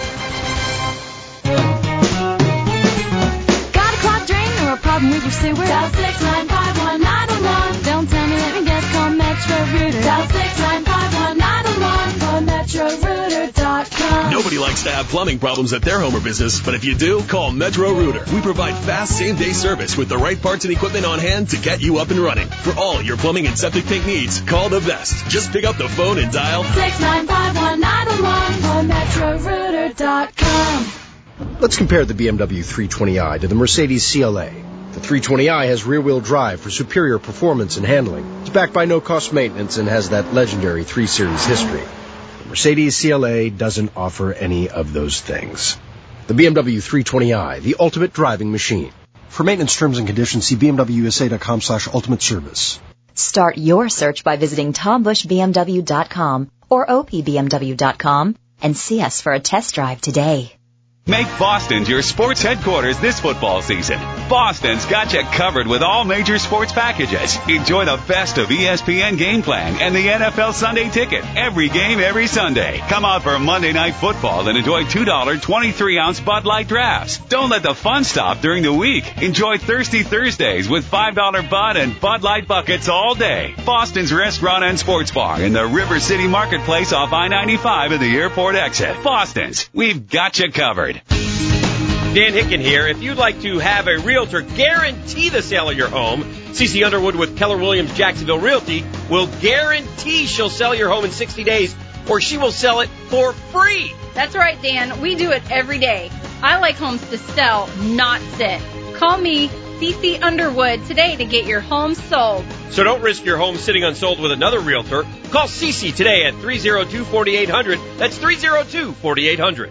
Got a clogged drain or a problem with your sewer? Dial six nine five one nine oh one. Don't tell me, let me guess, call Metro Rooter. Dial six nine five one nine oh one. Call Metro Rooter dot com. Nobody likes to have plumbing problems at their home or business, but if you do, call Metro Rooter. We provide fast same-day service with the right parts and equipment on hand to get you up and running. For all your plumbing and septic tank needs, call the best. Just pick up the phone and dial six nine five one nine oh one. Call Metro Rooter dot com. Let's compare the B M W three twenty i to the Mercedes C L A. The three twenty i has rear-wheel drive for superior performance and handling. It's backed by no-cost maintenance and has that legendary three series history. The Mercedes C L A doesn't offer any of those things. The B M W three twenty i, the ultimate driving machine. For maintenance terms and conditions, see bmwusa.com slash ultimate service. Start your search by visiting tom bush b m w dot com or o p b m w dot com and see us for a test drive today. Make Boston's your sports headquarters this football season. Boston's got you covered with all major sports packages. Enjoy the best of E S P N Game Plan and the N F L Sunday Ticket. Every game, every Sunday. Come out for Monday Night Football and enjoy two dollar twenty-three ounce Bud Light drafts. Don't let the fun stop during the week. Enjoy Thirsty Thursdays with five dollar Bud and Bud Light buckets all day. Boston's Restaurant and Sports Bar in the River City Marketplace off I ninety-five at the airport exit. Boston's, we've got you covered. Dan Hicken here. If you'd like to have a realtor guarantee the sale of your home, Cece Underwood with Keller Williams Jacksonville Realty will guarantee she'll sell your home in sixty days, or she will sell it for free. That's right, Dan. We do it every day. I like homes to sell, not sit. Call me, Cece Underwood, today to get your home sold. So don't risk your home sitting unsold with another realtor. Call Cece today at three oh two, four eight hundred. That's three oh two, four eight hundred.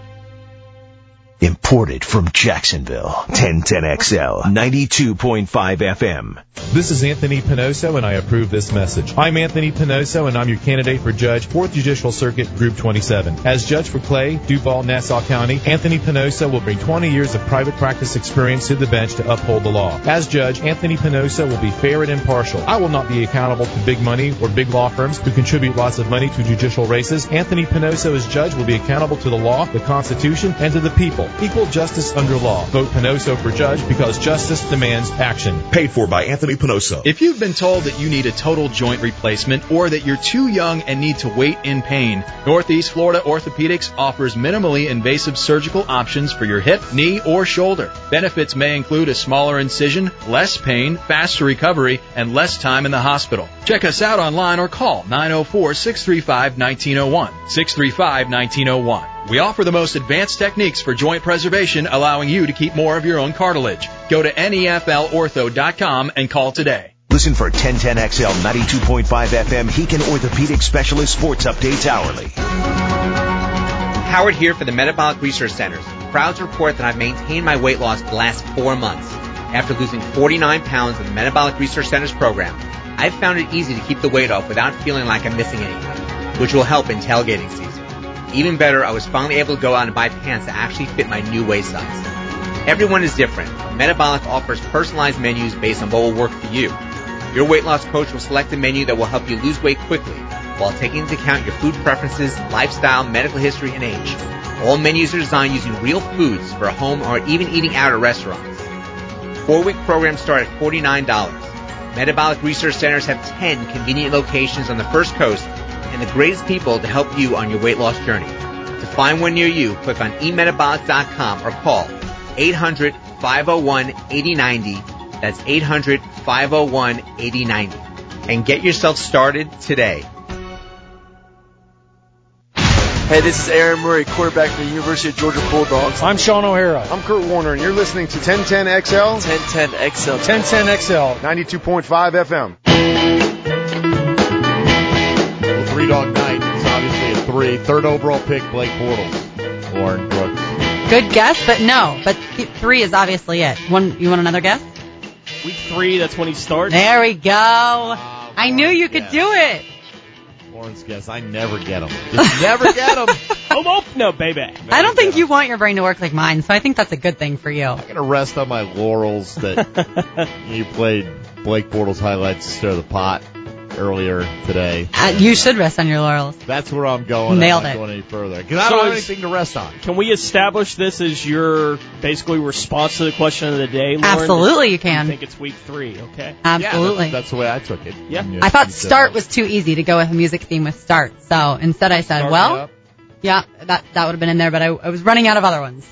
Imported from Jacksonville, ten ten X L, ninety-two point five F M. This is Anthony Pinoso, and I approve this message. I'm Anthony Pinoso, and I'm your candidate for Judge, fourth Judicial Circuit, Group twenty-seven. As Judge for Clay, Duval, Nassau County, Anthony Pinoso will bring twenty years of private practice experience to the bench to uphold the law. As Judge, Anthony Pinoso will be fair and impartial. I will not be accountable to big money or big law firms who contribute lots of money to judicial races. Anthony Pinoso, as Judge, will be accountable to the law, the Constitution, and to the people. Equal justice under law. Vote Pinoso for Judge because justice demands action. Paid for by Anthony Pinoso. If you've been told that you need a total joint replacement or that you're too young and need to wait in pain, Northeast Florida Orthopedics offers minimally invasive surgical options for your hip, knee, or shoulder. Benefits may include a smaller incision, less pain, faster recovery, and less time in the hospital. Check us out online or call nine oh four, six three five, one nine oh one, six three five, one nine oh one. We offer the most advanced techniques for joint preservation, allowing you to keep more of your own cartilage. Go to N E F L ortho dot com and call today. Listen for ten ten X L ninety-two point five F M Heekin Orthopedic Specialist Sports Updates hourly. Howard here for the Metabolic Research Centers. Proud to report that I've maintained my weight loss for the last four months. After losing forty-nine pounds in the Metabolic Research Centers program, I've found it easy to keep the weight off without feeling like I'm missing anything, which will help in tailgating season. Even better, I was finally able to go out and buy pants that actually fit my new waist size. Everyone is different. Metabolic offers personalized menus based on what will work for you. Your weight loss coach will select a menu that will help you lose weight quickly while taking into account your food preferences, lifestyle, medical history, and age. All menus are designed using real foods for home or even eating out at restaurants. Four-week programs start at forty-nine dollars. Metabolic Research Centers have ten convenient locations on the First Coast and the greatest people to help you on your weight loss journey. To find one near you, click on e metabolic dot com or call eight hundred, five oh one, eight oh nine oh. That's eight hundred, five oh one, eight oh nine oh. And get yourself started today. Hey, this is Aaron Murray, quarterback for the University of Georgia Bulldogs. I'm Sean O'Hara. I'm Kurt Warner, and you're listening to ten ten X L. ten ten X L. ten ten X L. ninety-two point five F M. Well, Three Dog Night is obviously a three. Third overall pick, Blake Bortles. Lauren Brooks. Good guess, but no. But th- three is obviously it. One, you want another guess? Week three, that's when he starts. There we go. Uh, I knew you could do it. Lauren's guess. I never get them. Just never get them. Oh, oh, no, baby. I don't think you want your brain to work like mine, so I think that's a good thing for you. I'm going to rest on my laurels that you played Blake Bortles highlights stir the pot earlier today. Uh, you should rest on your laurels. That's where I'm going. Nailed I'm not it. going any further. Because I So don't have is- anything to rest on. Can we establish this as your basically response to the question of the day, Lauren? Absolutely, you can. I think it's week three, okay? Absolutely. Yeah, that's, that's the way I took it. Yeah. And you- I thought you said- start was too easy to go with a music theme with start. So instead I said, Start me well, up. yeah, that that would have been in there, but I, I was running out of other ones.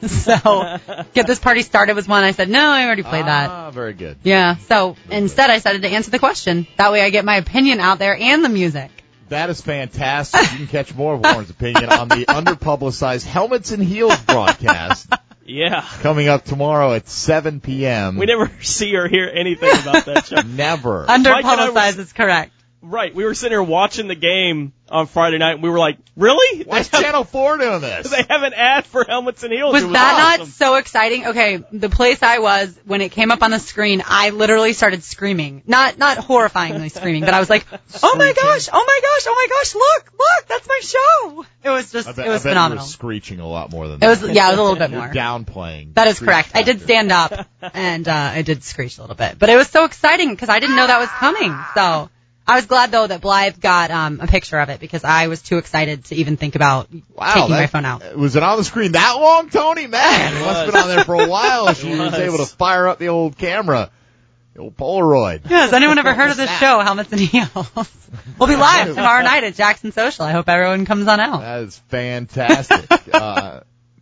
So get this party started was one. I said, no, I already played that. Ah, very good. Yeah. So instead I decided to answer the question. That way I get my opinion out there and the music. That is fantastic. You can catch more of Lauren's opinion on the underpublicized Helmets and Heels broadcast. Yeah. Coming up tomorrow at seven p.m. We never see or hear anything about that show. Never. Mike and I Underpublicized were- is correct. Right. We were sitting here watching the game on Friday night, and we were like, really? Why's They have- Channel four doing this? They have an ad for Helmets and Heels. Was It that awesome. not so exciting? Okay, the place I was, when it came up on the screen, I literally started screaming. Not not horrifyingly screaming, but I was like, oh my gosh, oh my gosh, oh my gosh, look, look, that's my show. It was just, I bet, it was I bet phenomenal. You were screeching a lot more than It that. was, yeah, it was a little bit You're more. downplaying. That is Screech correct. I did factor. stand up, and uh, I did screech a little bit. But it was so exciting because I didn't know that was coming. So I was glad, though, that Blythe got um, a picture of it because I was too excited to even think about Wow, taking that- my phone out. Was it on the screen that long, Tony? Man, it must have been on there for a while. She It was was. able to fire up the old camera, the old Polaroid. Yeah, has anyone ever heard of this show, Helmets and Heels? We'll be live tomorrow night at Jackson Social. I hope everyone comes on out. That is fantastic. uh,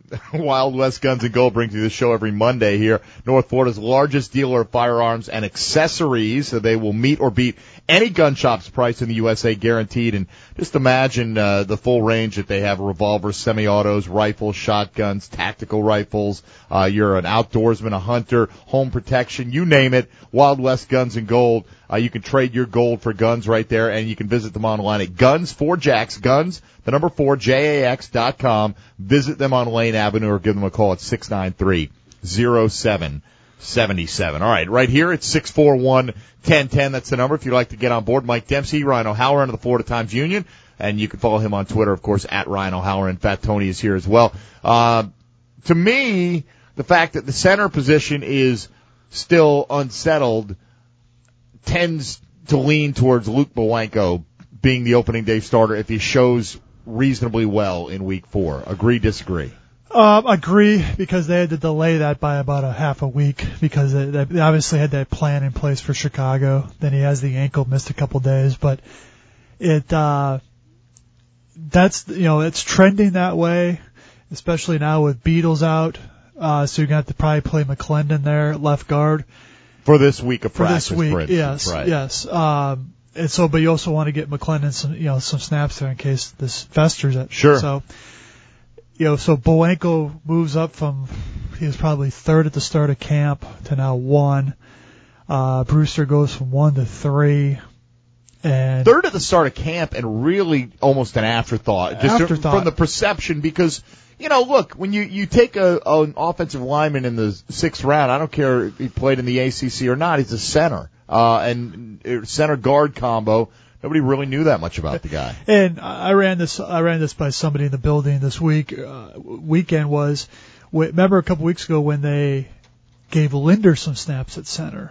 Wild West Guns and Gold brings you the show every Monday here. North Florida's largest dealer of firearms and accessories. So they will meet or beat any gun shop's price in the U S A, guaranteed. And just imagine uh, the full range that they have: revolvers, semi-autos, rifles, shotguns, tactical rifles. Uh, you're an outdoorsman, a hunter, home protection, you name it. Wild West Guns and Gold. Uh, you can trade your gold for guns right there, and you can visit them online at Guns for Jacks, Guns, the number four, J A X dot com. Visit them on Lane Avenue or give them a call at six nine three, zero seven seven seven. All right, right here at six four one, one zero one zero. That's the number if you'd like to get on board. Mike Dempsey, Ryan O'Halloran of the Florida Times Union, and you can follow him on Twitter, of course, at Ryan O'Halloran. Fat Tony is here as well. Uh, to me, the fact that the center position is still unsettled tends to lean towards Luke Bowanko being the opening day starter if he shows reasonably well in week four. Agree, disagree? Um, agree, because they had to delay that by about a half a week because they, they obviously had that plan in place for Chicago. Then he has the ankle, missed a couple days, but it uh, that's you know it's trending that way, especially now with Beatles out. Uh, so you're gonna have to probably play McClendon there, left guard. For this week of For practice, this week, for instance, yes, right. yes. Um, and so, but you also want to get McClendon some, you know, some snaps there in case this festers it. Sure. So, you know, so Bowanko moves up from, he was probably third at the start of camp to now one. Uh, Brewster goes from one to three. And Third at the start of camp and really almost an afterthought. Just Afterthought. from the perception because, you know, look, when you, you take a, an offensive lineman in the sixth round, I don't care if he played in the A C C or not, he's a center. Uh, and center guard combo. Nobody really knew that much about the guy. And I ran this, I ran this by somebody in the building this week. Uh, weekend was, remember a couple weeks ago when they gave Linder some snaps at center.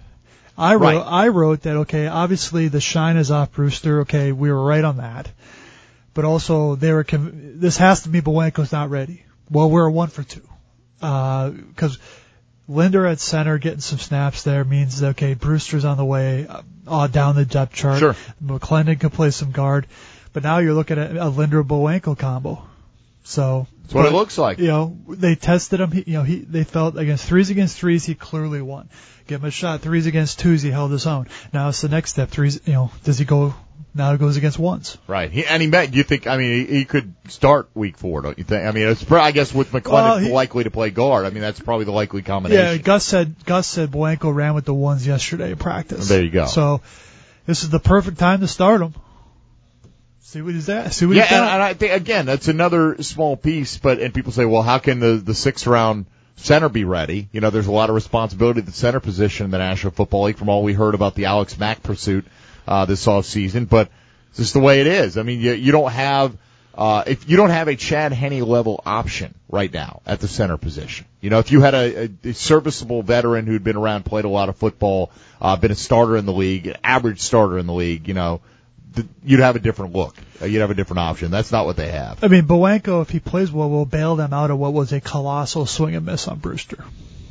I wrote, Right. I wrote that, okay, obviously the shine is off Brewster. Okay, we were right on that. But also they were, conv- this has to be Bowanko's not ready. Well, we're a one for two. Uh, cause Linder at center getting some snaps there means, okay, Brewster's on the way, uh, down the depth chart. Sure. McClendon can play some guard. But now you're looking at a Linder Bowanko combo. So That's what but, it looks like. You know, they tested him. He, you know, he they felt against threes against threes, he clearly won. Give him a shot. Threes against twos, he held his own. Now it's the next step. Threes, you know, does he go? Now it goes against ones. Right. He, and he met. You think? I mean, he, he could start week four, don't you think? I mean, it's I guess with McClendon well, he, likely to play guard. I mean, that's probably the likely combination. Yeah. Gus said Gus said Blanco ran with the ones yesterday in practice. There you go. So this is the perfect time to start him. See what he's at. See what yeah, he's at. and, and I think again that's another small piece. But and people say, well, how can the the sixth round center be ready? You know, there's a lot of responsibility at the center position in the National Football League from all we heard about the Alex Mack pursuit uh, this off season. But it's just the way it is. I mean, you, you don't have uh, if you don't have a Chad Henne level option right now at the center position. You know, if you had a, a, a serviceable veteran who'd been around, played a lot of football, uh, been a starter in the league, an average starter in the league, you know. You'd have a different look. You'd have a different option. That's not what they have. I mean, Blanco, if he plays well, will bail them out of what was a colossal swing and miss on Brewster.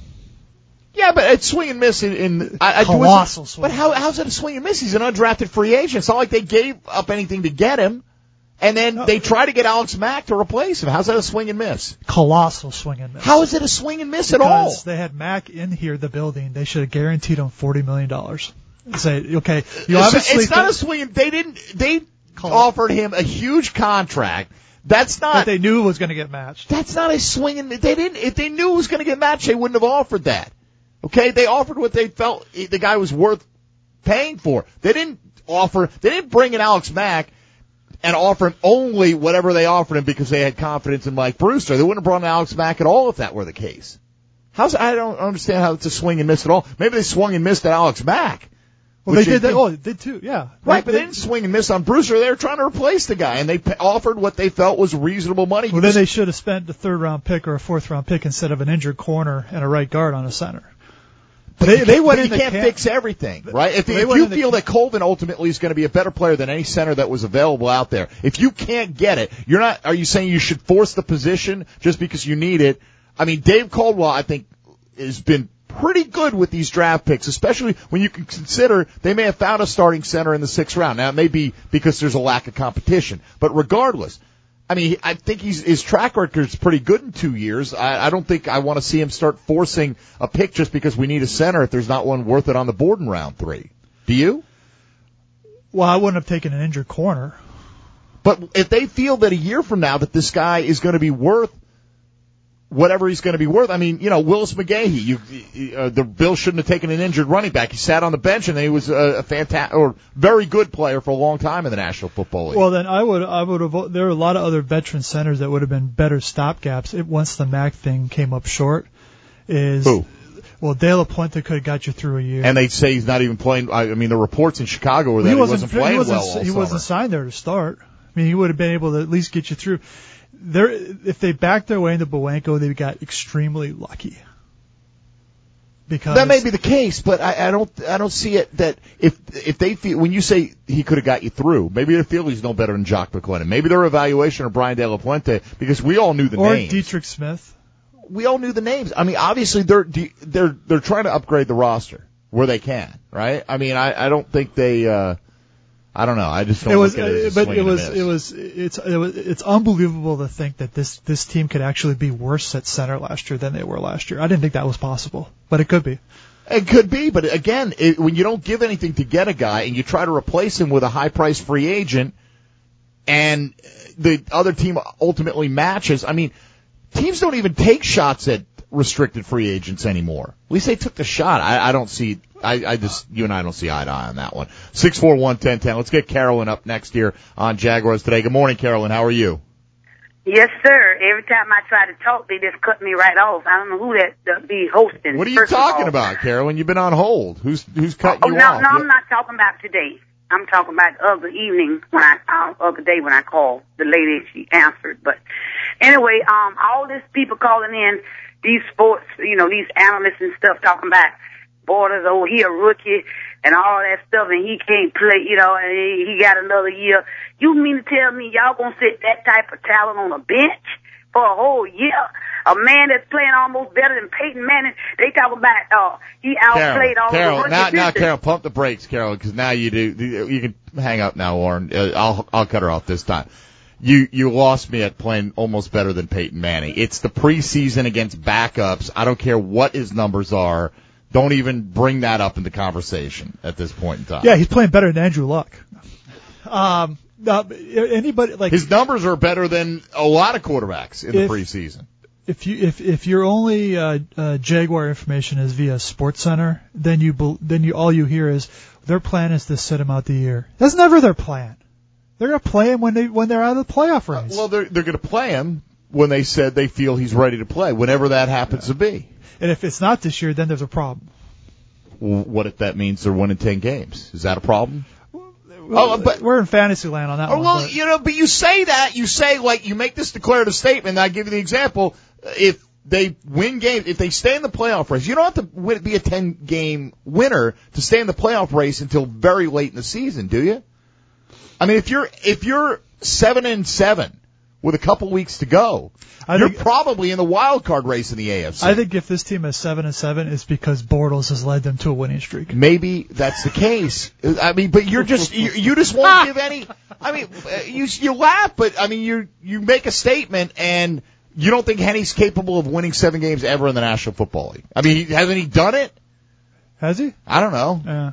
Yeah, but it's swing and miss in, in I, colossal I, swing. But how, how's it a swing and miss? He's an undrafted free agent. It's not like they gave up anything to get him, and then no. they try to get Alex Mack to replace him. How's that a swing and miss? Colossal swing and miss. How is it a swing and miss because at all? They had Mack in here, the building. They should have guaranteed him forty million dollars. Say, okay, you it's, obviously it's not a swing. They didn't. They offered him a huge contract. That's not. That they knew was going to get matched. That's not a swing. And they didn't. If they knew it was going to get matched, they wouldn't have offered that. Okay, they offered what they felt the guy was worth paying for. They didn't offer. They didn't bring in Alex Mack and offer him only whatever they offered him because they had confidence in Mike Brewster. They wouldn't have brought in Alex Mack at all if that were the case. How's I don't understand how it's a swing and miss at all. Maybe they swung and missed at Alex Mack. Well, they did that. Oh, they did too. Yeah. Right, but they didn't swing and miss on Brewster. They were trying to replace the guy, and they p- offered what they felt was reasonable money. Well, then they should have spent a third round pick or a fourth round pick instead of an injured corner and a right guard on a center. But they, they went in. You can't camp. fix everything, right? If, well, if you feel that Colvin ultimately is going to be a better player than any center that was available out there, if you can't get it, you're not. Are you saying you should force the position just because you need it? I mean, Dave Caldwell, I think, has been pretty good with these draft picks, especially when you can consider they may have found a starting center in the sixth round. Now, it may be because there's a lack of competition, but regardless, I mean, I think he's, his track record is pretty good in two years. I, I don't think I want to see him start forcing a pick just because we need a center if there's not one worth it on the board in round three. Do you? Well, I wouldn't have taken an injured corner. But if they feel that a year from now that this guy is going to be worth whatever he's going to be worth. I mean, you know, Willis McGahee, you, you, uh, the Bills shouldn't have taken an injured running back. He sat on the bench, and he was a, a fantastic or very good player for a long time in the National Football League. Well, then I would, I would have. There are a lot of other veteran centers that would have been better stopgaps. It, once the Mac thing came up short, is who? Well, De La Puente could have got you through a year. And they say he's not even playing. I mean, the reports in Chicago were that well, he, wasn't, he wasn't playing he wasn't, well all He summer. wasn't signed there to start. I mean, he would have been able to at least get you through. There, if they backed their way into Blanco, they got extremely lucky. Because that may be the case, but I, I don't, I don't see it that if if they feel when you say he could have got you through, maybe they feel he's no better than Jacques McClendon. Maybe their evaluation of Brian De La Puente, because we all knew the or names. Or Dietrich Smith. We all knew the names. I mean, obviously they're they're they're trying to upgrade the roster where they can, right? I mean, I, I don't think they. Uh, I don't know. I just don't it was, look at it as a but swing it was, and a miss. it was, it's, it was, it's unbelievable to think that this, this team could actually be worse at center last year than they were last year. I didn't think that was possible, but it could be. It could be, but again, it, when you don't give anything to get a guy and you try to replace him with a high-priced free agent, and the other team ultimately matches. I mean, teams don't even take shots at restricted free agents anymore. At least they took the shot. I, I don't see. I, I just, you and I don't see eye to eye on that one. six four one, ten ten. Let's get Carolyn up next here on Jaguars Today. Good morning, Carolyn. How are you? Yes, sir. Every time I try to talk, they just cut me right off. I don't know who that uh, be hosting. What are you First talking about, Carolyn? You've been on hold. Who's who's cutting oh, you no, off? No, yeah. I'm not talking about today. I'm talking about the other evening when I, uh, other day when I called the lady, she answered. But anyway, um, all these people calling in, these sports, you know, these analysts and stuff talking about Borders, oh, he a rookie and all that stuff, and he can't play, you know, and he, he got another year. You mean to tell me y'all gonna sit that type of talent on a bench for a whole year? A man that's playing almost better than Peyton Manning. They talk about uh, he outplayed Carol, all Carol, the now, rookie now, pitchers. Carol, pump the brakes, Carol, because now you do. You can hang up now, Warren. Uh, I'll I'll cut her off this time. you you lost me at playing almost better than Peyton Manning. It's the preseason against backups. I don't care what his numbers are. Don't even bring that up in the conversation at this point in time. Yeah, he's playing better than Andrew Luck. Um, uh, anybody like his numbers are better than a lot of quarterbacks in if, the preseason. If you if if your only uh, uh, Jaguar information is via SportsCenter, then you then you all you hear is their plan is to sit him out the year. That's never their plan. They're going to play him when they when they're out of the playoff race. Uh, well, they're they're going to play him when they said they feel he's ready to play, whenever that happens yeah. to be. And if it's not this year, then there's a problem. Well, what if that means they're winning ten games? Is that a problem? Well, oh, but we're in fantasy land on that oh, one. Well, but. you know, but you say that you say like you make this declarative statement. And I give you the example: if they win games, if they stay in the playoff race, you don't have to win, be a ten-game winner to stay in the playoff race until very late in the season, do you? I mean, if you're if you're seven and seven with a couple weeks to go, I you're think, probably in the wild card race in the A F C. I think if this team is seven and seven, it's because Bortles has led them to a winning streak. Maybe that's the case. I mean, but you're just you, you just won't give any. I mean, you you laugh, but I mean, you you make a statement and you don't think Henny's capable of winning seven games ever in the National Football League. I mean, hasn't he done it? Has he? I don't know. Yeah.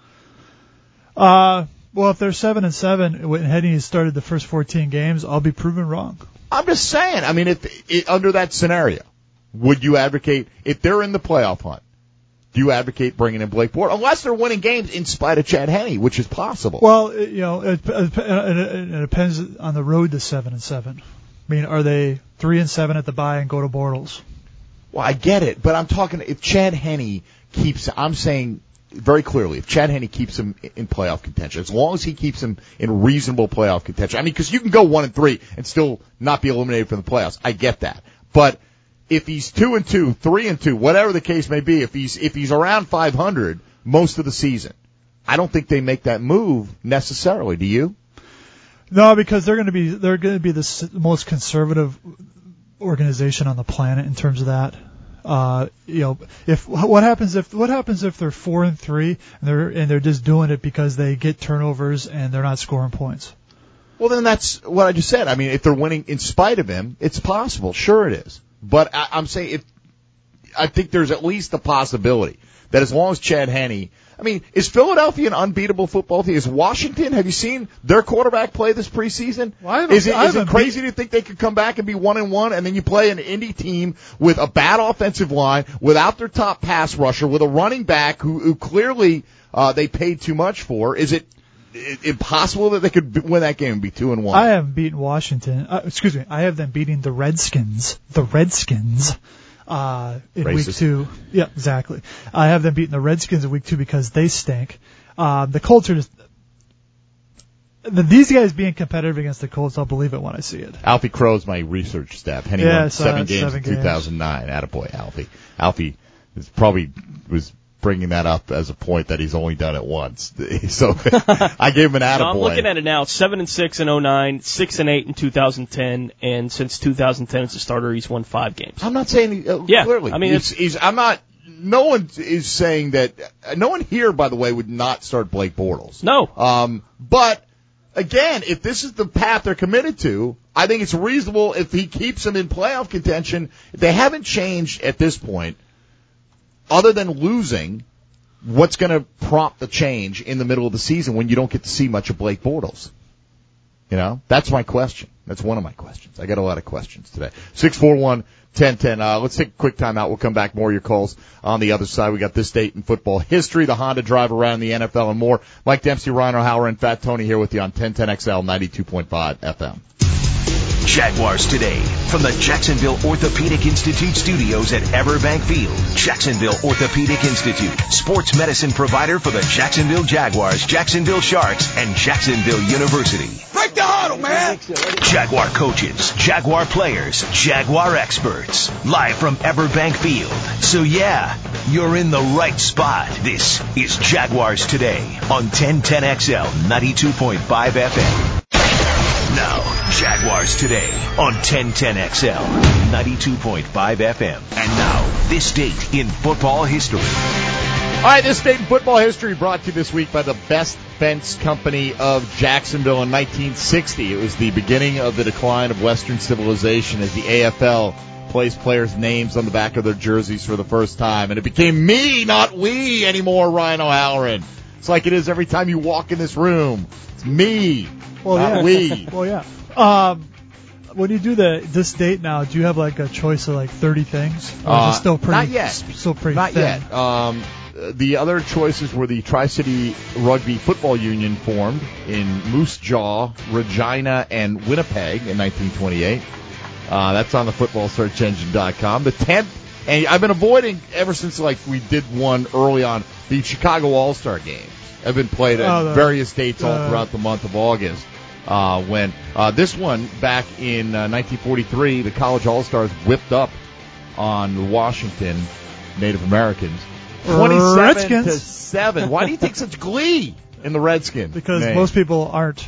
Uh. Well, if they're seven and seven when Henny has started the first fourteen games, I'll be proven wrong. I'm just saying. I mean, if it, under that scenario, would you advocate if they're in the playoff hunt? Do you advocate bringing in Blake Bortles unless they're winning games in spite of Chad Henne, which is possible? Well, it, you know, it, it, it, it depends on the road to seven and seven. I mean, are they three and seven at the bye and go to Bortles? Well, I get it, but I'm talking if Chad Henne keeps. I'm saying. Very clearly, if Chad Henne keeps him in playoff contention, as long as he keeps him in reasonable playoff contention, I mean, because you can go one and three and still not be eliminated from the playoffs. I get that, but if he's two and two, three and two, whatever the case may be, if he's if he's around five hundred most of the season, I don't think they make that move necessarily. Do you? No, because they're going to be they're going to be the most conservative organization on the planet in terms of that. Uh, you know, if what happens if what happens if they're four and three and they're and they're just doing it because they get turnovers and they're not scoring points? Well, then that's what I just said. I mean, if they're winning in spite of him, it's possible. Sure, it is. But I, I'm saying if I think there's at least the possibility that as long as Chad Henne, I mean, is Philadelphia an unbeatable football team? Is Washington? Have you seen their quarterback play this preseason? Well, is it, is it crazy to think they could come back and be one and one, and then you play an indie team with a bad offensive line, without their top pass rusher, with a running back who, who clearly uh, they paid too much for? Is it impossible that they could win that game and be two and one? I haven't beaten Washington. Uh, excuse me. I have them beating the Redskins. The Redskins. Uh, in Racist. week two. Yeah, exactly. I have them beating the Redskins in week two because they stink. Uh, the Colts are just, the, these guys being competitive against the Colts, I'll believe it when I see it. Alfie Crow's my research staff. Henny yeah, won so seven games seven in games. two thousand nine. Attaboy, Alfie. Alfie is probably was bringing that up as a point that he's only done it once. So I gave him an attaboy. So I'm looking at it now. Seven and six in oh nine, six and eight in two thousand ten, and since two thousand ten as a starter, he's won five games. I'm not saying uh, yeah, clearly. I mean, he's, he's, I'm not. No one is saying that. No one here, by the way, would not start Blake Bortles. No. Um, but again, if this is the path they're committed to, I think it's reasonable if he keeps them in playoff contention. If they haven't changed at this point, other than losing, what's going to prompt the change in the middle of the season when you don't get to see much of Blake Bortles? You know, that's my question. That's one of my questions. I got a lot of questions today. six four one, ten ten. Uh, let's take a quick time out. We'll come back. More of your calls on the other side. We got this date in football history, the Honda drive around the N F L, and more. Mike Dempsey, Ryan O'Halloran, and Fat Tony here with you on ten ten X L ninety-two point five F M. Jaguars today from the Jacksonville Orthopedic Institute studios at Everbank Field. Jacksonville Orthopedic Institute, sports medicine provider for the Jacksonville Jaguars, Jacksonville Sharks, and Jacksonville University. Break the huddle, man! Jaguar coaches, Jaguar players, Jaguar experts. Live from Everbank Field. So yeah, you're in the right spot. This is Jaguars Today on ten ten X L ninety-two point five F M. Now, Jaguars Today on ten ten X L ninety-two point five F M. And now, this date in football history. All right, this State in football history brought to you this week by the Best Fence Company of Jacksonville in nineteen sixty. It was the beginning of the decline of Western civilization as the A F L placed players' names on the back of their jerseys for the first time. And it became me, not we anymore, Ryan O'Halloran. It's like it is every time you walk in this room. It's me, well, not yeah. we. Well, yeah. Um, when you do the this date now, do you have like a choice of like thirty things? Or Uh, is it still pretty, not yet. Still pretty Not thin? yet. Um, the other choices were the Tri-City Rugby Football Union formed in Moose Jaw, Regina, and Winnipeg in nineteen twenty-eight. Uh, that's on the football search engine dot com. The tenth, and I've been avoiding ever since like we did one early on, the Chicago All-Star Games. Have been played at Oh, the- various dates all uh, throughout the month of August. Uh, when uh, this one back in uh, nineteen forty-three, the College All-Stars whipped up on the Washington Native Americans. twenty-seven Redskins. to seven. Why do you take such glee in the Redskins? Because name? most people aren't.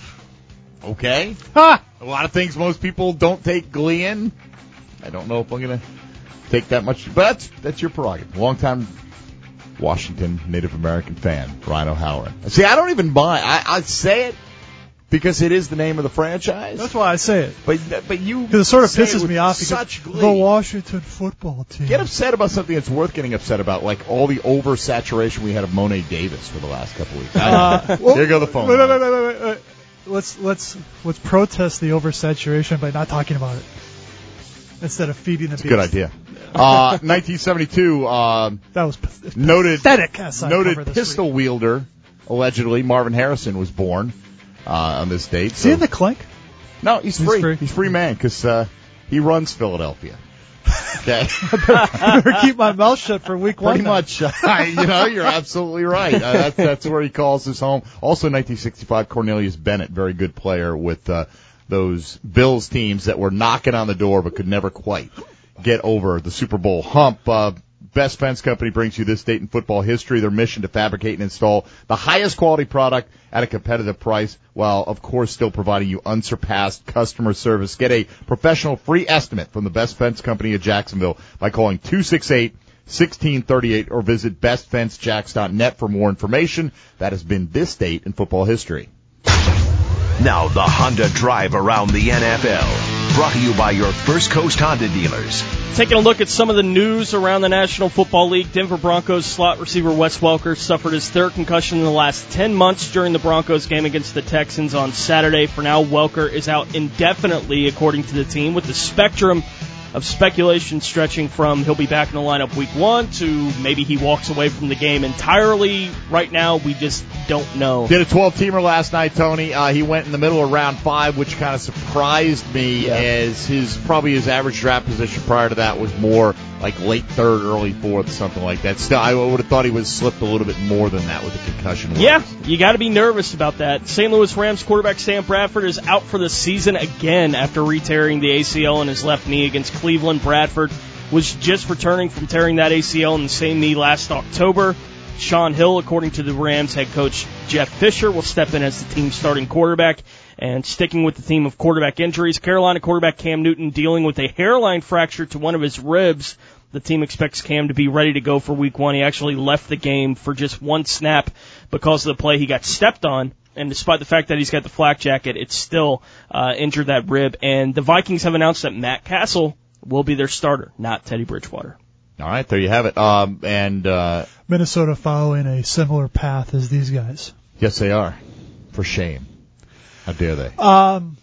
Okay. Ha! A lot of things most people don't take glee in. I don't know if I'm going to take that much, but that's, that's your prerogative. Long-time Washington Native American fan, Ryan O'Halloran. See, I don't even mind. I, I say it because it is the name of the franchise. That's why I say it. But but you Because it sort of say it pisses with me off because such glee. the Washington football team. Get upset about something that's worth getting upset about, like all the oversaturation we had of Monet Davis for the last couple weeks. Uh, well, Here go the phone. Wait, wait, wait, wait, wait, wait. Let's let's let's protest the oversaturation by not talking about it instead of feeding the It's a beast. good idea. Uh, nineteen seventy-two. Um, that was noted pathetic. as I cover noted this pistol wielder, allegedly Marvin Harrison was born uh, on this date. Is he in the clink? No, he's, He's free. free. He's free man because uh, he runs Philadelphia. Okay, I better keep my mouth shut for week one. pretty then. much. Uh, you know, you're absolutely right. Uh, that's that's where he calls his home. Also, nineteen sixty-five, Cornelius Bennett, very good player with uh, those Bills teams that were knocking on the door but could never quite get over the Super Bowl hump. Uh, Best Fence Company brings you this date in football history. Their mission to fabricate and install the highest quality product at a competitive price, while, of course, still providing you unsurpassed customer service. Get a professional free estimate from the Best Fence Company of Jacksonville by calling two six eight, one six three eight or visit best fence jacks dot net for more information. That has been this date in football history. Now the Honda Drive around the N F L. Brought to you by your First Coast Honda dealers. Taking a look at some of the news around the National Football League, Denver Broncos slot receiver Wes Welker suffered his third concussion in the last ten months during the Broncos game against the Texans on Saturday. For now, Welker is out indefinitely, according to the team, with the spectrum of speculation stretching from he'll be back in the lineup week one to maybe he walks away from the game entirely. Right now, we just don't know. Did a twelve-teamer last night, Tony. Uh, he went in the middle of round five, which kind of surprised me, Yeah. as his probably his average draft position prior to that was more like late third, early fourth, something like that. Still, I would have thought he would slipped a little bit more than that with the concussion. Yeah, you got to be nervous about that. Saint Louis Rams quarterback Sam Bradford is out for the season again after re-tearing the A C L in his left knee against Cleveland. Bradford was just returning from tearing that A C L in the same knee last October. Sean Hill, according to the Rams head coach Jeff Fisher, will step in as the team's starting quarterback. And sticking with the theme of quarterback injuries, Carolina quarterback Cam Newton dealing with a hairline fracture to one of his ribs. The team expects Cam to be ready to go for week one. He actually left the game for just one snap because of the play. He got stepped on, and despite the fact that he's got the flak jacket, it still uh, injured that rib. And the Vikings have announced that Matt Castle will be their starter, not Teddy Bridgewater. All right, there you have it. Um, and uh, Minnesota following a similar path as these guys. yes, they are. For shame. How dare they? Um,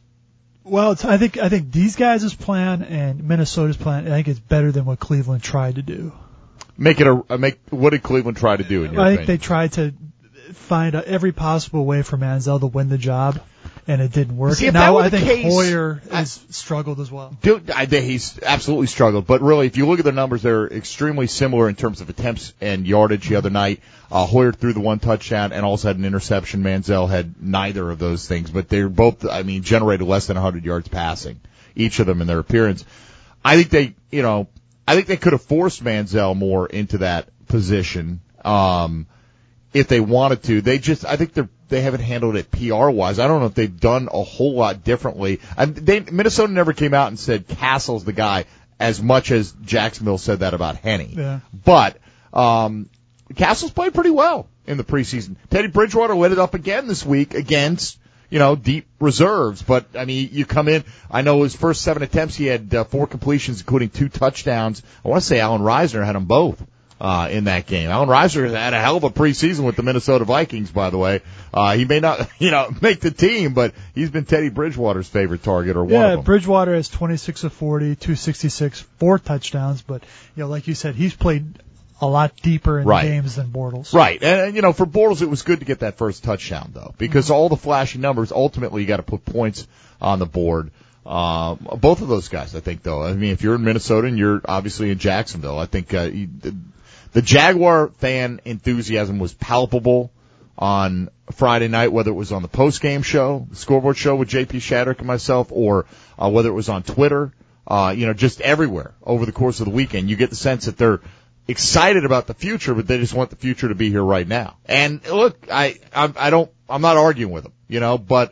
well, it's, I think I think these guys' plan and Minnesota's plan, I think it's better than what Cleveland tried to do. Make it a uh, make. What did Cleveland try to do in your I think opinion? they tried to find a, every possible way for Manziel to win the job, and it didn't work. See, if And now that were I the think case, Hoyer I- has struggled as well. Dude, I, they- he's absolutely struggled. But really, if you look at the numbers, they're extremely similar in terms of attempts and yardage the other night. Uh, Hoyer threw the one touchdown and also had an interception. Manziel had neither of those things, but they're both, I mean, generated less than one hundred yards passing, each of them in their appearance. I think they, you know, I think they could have forced Manziel more into that position, um, if they wanted to. They just, I think they're, they haven't handled it P R wise. I don't know if they've done a whole lot differently. And they, Minnesota never came out and said Castle's the guy as much as Jacksonville said that about Henne. Yeah. But, um, Castle's played pretty well in the preseason. Teddy Bridgewater lit it up again this week against, you know, deep reserves. But, I mean, you come in, I know his first seven attempts, he had uh, four completions, including two touchdowns. I want to say Allen Reisner had them both uh, in that game. Allen Reisner had a hell of a preseason with the Minnesota Vikings, by the way. Uh, he may not, you know, make the team, but he's been Teddy Bridgewater's favorite target or one yeah, of them. Bridgewater has twenty-six of forty, two sixty-six, four touchdowns. But, you know, like you said, he's played a lot deeper in Right. the games than Bortles. Right. And, and, you know, for Bortles, it was good to get that first touchdown, though, because mm-hmm. all the flashy numbers, ultimately, you got to put points on the board. Um, both of those guys, I think, though. I mean, if you're in Minnesota and you're obviously in Jacksonville, I think uh, you, the, the Jaguar fan enthusiasm was palpable on Friday night, whether it was on the post-game show, the scoreboard show with J P Shadrick and myself, or uh, whether it was on Twitter, uh, you know, just everywhere over the course of the weekend. You get the sense that they're excited about the future, but they just want the future to be here right now. And look, I, I, I don't, I'm not arguing with them, you know, but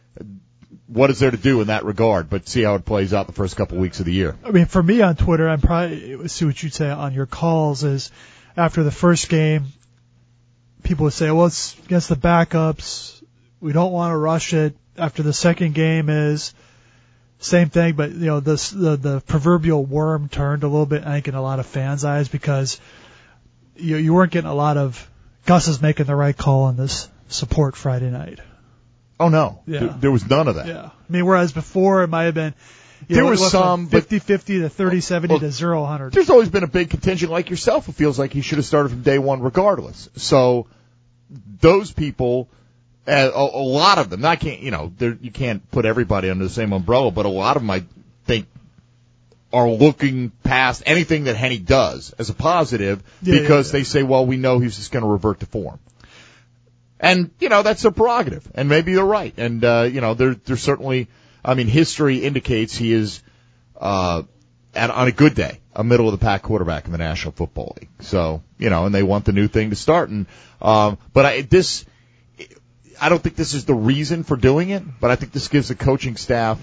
what is there to do in that regard? But see how it plays out the first couple weeks of the year. I mean, for me on Twitter, I'm probably, see what you'd say on your calls is after the first game, people would say, well, it's against the backups. We don't want to rush it. After the second game is same thing, but you know, this, the the proverbial worm turned a little bit, I think, in a lot of fans' eyes because you you weren't getting a lot of Gus is making the right call on this support Friday night. Oh no, yeah. there, there was none of that. Yeah, I mean, whereas before it might have been you there know, was some fifty-fifty to thirty seventy well, to zero one hundred. There's always been a big contingent like yourself who feels like he should have started from day one regardless. So those people. Uh, a, a lot of them, I can't, you know, you can't put everybody under the same umbrella, but a lot of them, I think, are looking past anything that Henny does as a positive yeah, because yeah, yeah. they say, well, we know he's just going to revert to form. And, you know, that's their prerogative. And maybe they're right. And, uh, you know, there, there's certainly, I mean, history indicates he is, uh, at, on a good day, a middle of the pack quarterback in the National Football League. So, you know, and they want the new thing to start. And, um, but I, this, I don't think this is the reason for doing it, but I think this gives the coaching staff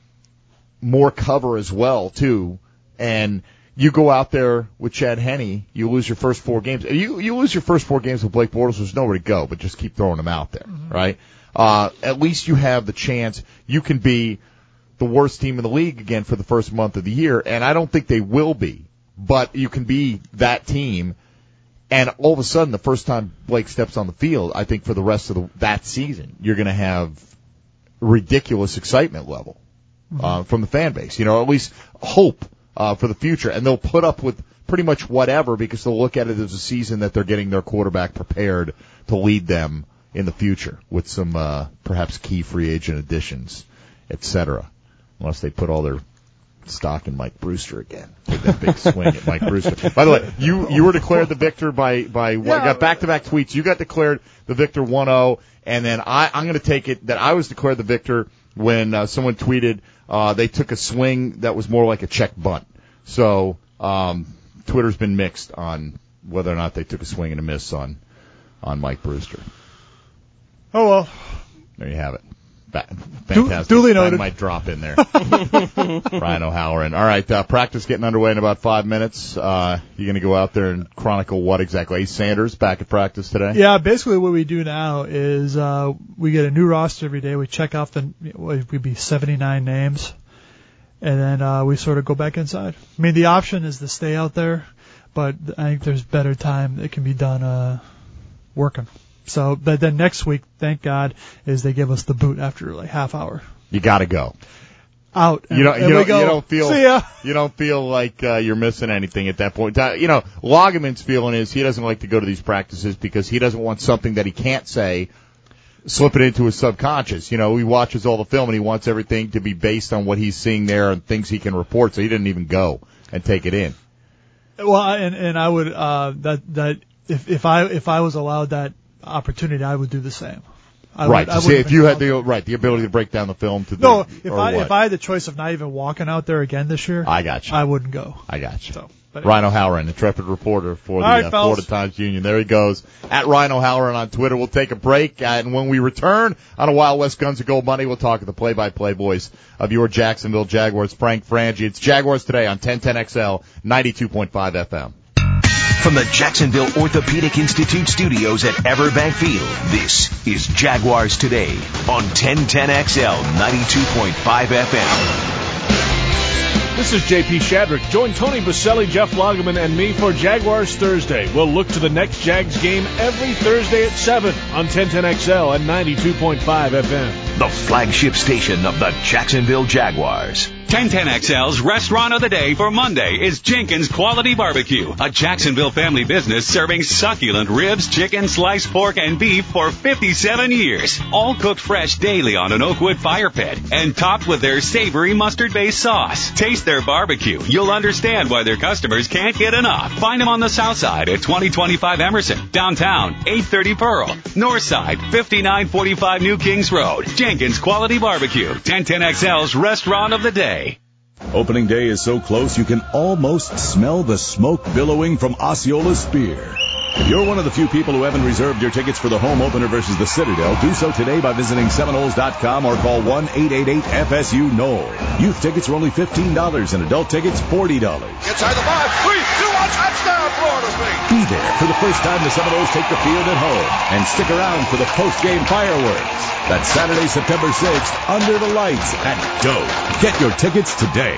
more cover as well, too. And you go out there with Chad Henne, you lose your first four games. You you lose your first four games with Blake Bortles, there's nowhere to go, but just keep throwing them out there, mm-hmm. right? Uh, at least you have the chance you can be the worst team in the league again for the first month of the year, and I don't think they will be, but you can be that team. And all of a sudden, the first time Blake steps on the field, I think for the rest of the, that season, you're going to have ridiculous excitement level uh, mm-hmm. from the fan base. You know, at least hope uh, for the future. And they'll put up with pretty much whatever because they'll look at it as a season that they're getting their quarterback prepared to lead them in the future with some uh, perhaps key free agent additions, et cetera. Unless they put all their stock in Mike Brewster again. Take that big swing at Mike Brewster. By the way, you you were declared the victor by by yeah. got back-to-back tweets. You got declared the victor one oh, and then I I'm going to take it that I was declared the victor when uh, someone tweeted uh, they took a swing that was more like a check bunt. So um, Twitter's been mixed on whether or not they took a swing and a miss on on Mike Brewster. Oh well, there you have it. Fantastic. Duly noted. I might drop in there. Ryan O'Halloran. All right, uh, practice getting underway in about five minutes. Uh, you're going to go out there and chronicle what exactly? Ace Sanders back at practice today? Yeah, basically what we do now is uh, we get a new roster every day. We check off the, we'd be seventy-nine names, and then uh, we sort of go back inside. I mean, the option is to stay out there, but I think there's better time that can be done uh, working. So, but then next week, thank God, is they give us the boot after like half hour. You got to go out. You don't. You don't, go, you don't feel. See ya. You don't feel like uh, you're missing anything at that point. You know, Loggeman's feeling is he doesn't like to go to these practices because he doesn't want something that he can't say slip it into his subconscious. You know, he watches all the film and he wants everything to be based on what he's seeing there and things he can report. So he didn't even go and take it in. Well, and and I would uh, that that if if I if I was allowed that opportunity, I would do the same. I right. Would, I see, if you had the right the ability to break down the film to the, no, if I what? if I had the choice of not even walking out there again this year, I got you. I wouldn't go. I got you. So, Ryan O'Halloran, intrepid reporter for the right, uh, Florida Times Union. There he goes at Ryan O'Halloran on Twitter. We'll take a break, uh, and when we return on a Wild West Guns of Gold Money, we'll talk to the play-by-play voice of your Jacksonville Jaguars, Frank Frangie. It's Jaguars Today on ten ten X L ninety-two point five F M. From the Jacksonville Orthopedic Institute studios at Everbank Field, this is Jaguars Today on ten ten X L ninety-two point five F M. This is J P Shadrick. Join Tony Baselli, Jeff Lageman, and me for Jaguars Thursday. We'll look to the next Jags game every Thursday at seven on ten ten X L and ninety-two point five F M. The flagship station of the Jacksonville Jaguars. ten ten X L's Restaurant of the Day for Monday is Jenkins Quality Barbecue, a Jacksonville family business serving succulent ribs, chicken, sliced pork, and beef for fifty-seven years. All cooked fresh daily on an oakwood fire pit and topped with their savory mustard-based sauce. Taste their barbecue. You'll understand why their customers can't get enough. Find them on the south side at twenty twenty-five Emerson, downtown eight thirty Pearl, north side fifty-nine forty-five New Kings Road. Jenkins Quality Barbecue, ten ten X L's Restaurant of the Day. Opening day is so close you can almost smell the smoke billowing from Osceola Spear. If you're one of the few people who haven't reserved your tickets for the home opener versus the Citadel, do so today by visiting Seminoles dot com or call one eight eight eight F S U N O L. Youth tickets are only fifteen dollars and adult tickets forty dollars. Inside the five, three, two, one, touchdown, Florida State. Be there for the first time the Seminoles take the field at home, and stick around for the post-game fireworks. That's Saturday, September sixth, under the lights at Doak. Get your tickets today.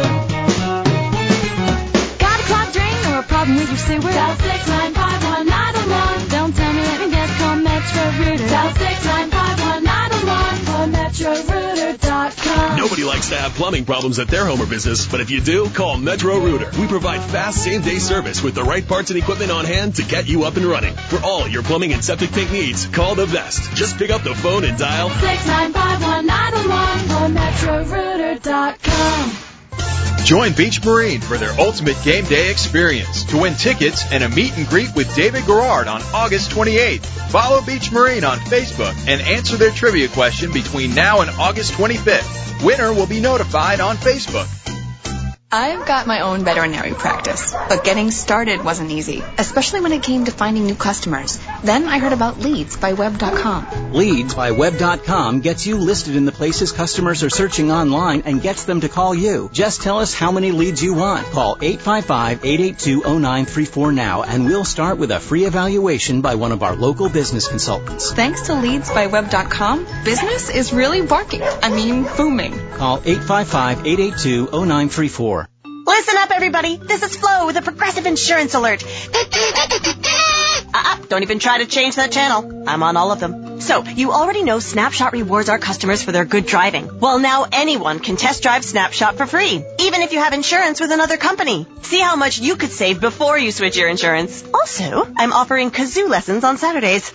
Got a clogged drain or a problem with your sewer? Dial six nine five one nine oh one. Don't tell me, let me guess, call Metro Rooter. Dial six nine five one nine oh one or metro rooter dot com. Nobody likes to have plumbing problems at their home or business, but if you do, call Metro Rooter. We provide fast same-day service with the right parts and equipment on hand to get you up and running. For all your plumbing and septic tank needs, call the Vest. Just pick up the phone and dial six nine five one nine oh one or metro rooter dot com. Join Beach Marine for their ultimate game day experience to win tickets and a meet and greet with David Garrard on August twenty-eighth. Follow Beach Marine on Facebook and answer their trivia question between now and August twenty-fifth. Winner will be notified on Facebook. I've got my own veterinary practice, but getting started wasn't easy, especially when it came to finding new customers. Then I heard about Leads by Web dot com. Leads by Web dot com gets you listed in the places customers are searching online and gets them to call you. Just tell us how many leads you want. Call eight five five, eight eight two, zero nine three four now, and we'll start with a free evaluation by one of our local business consultants. Thanks to Leads by Web dot com, business is really barking. I mean, booming. Call eight five five, eight eight two, zero nine three four. Listen up, everybody. This is Flo with a Progressive Insurance Alert. Uh-uh, don't even try to change that channel. I'm on all of them. So, you already know Snapshot rewards our customers for their good driving. Well, now anyone can test drive Snapshot for free, even if you have insurance with another company. See how much you could save before you switch your insurance. Also, I'm offering kazoo lessons on Saturdays.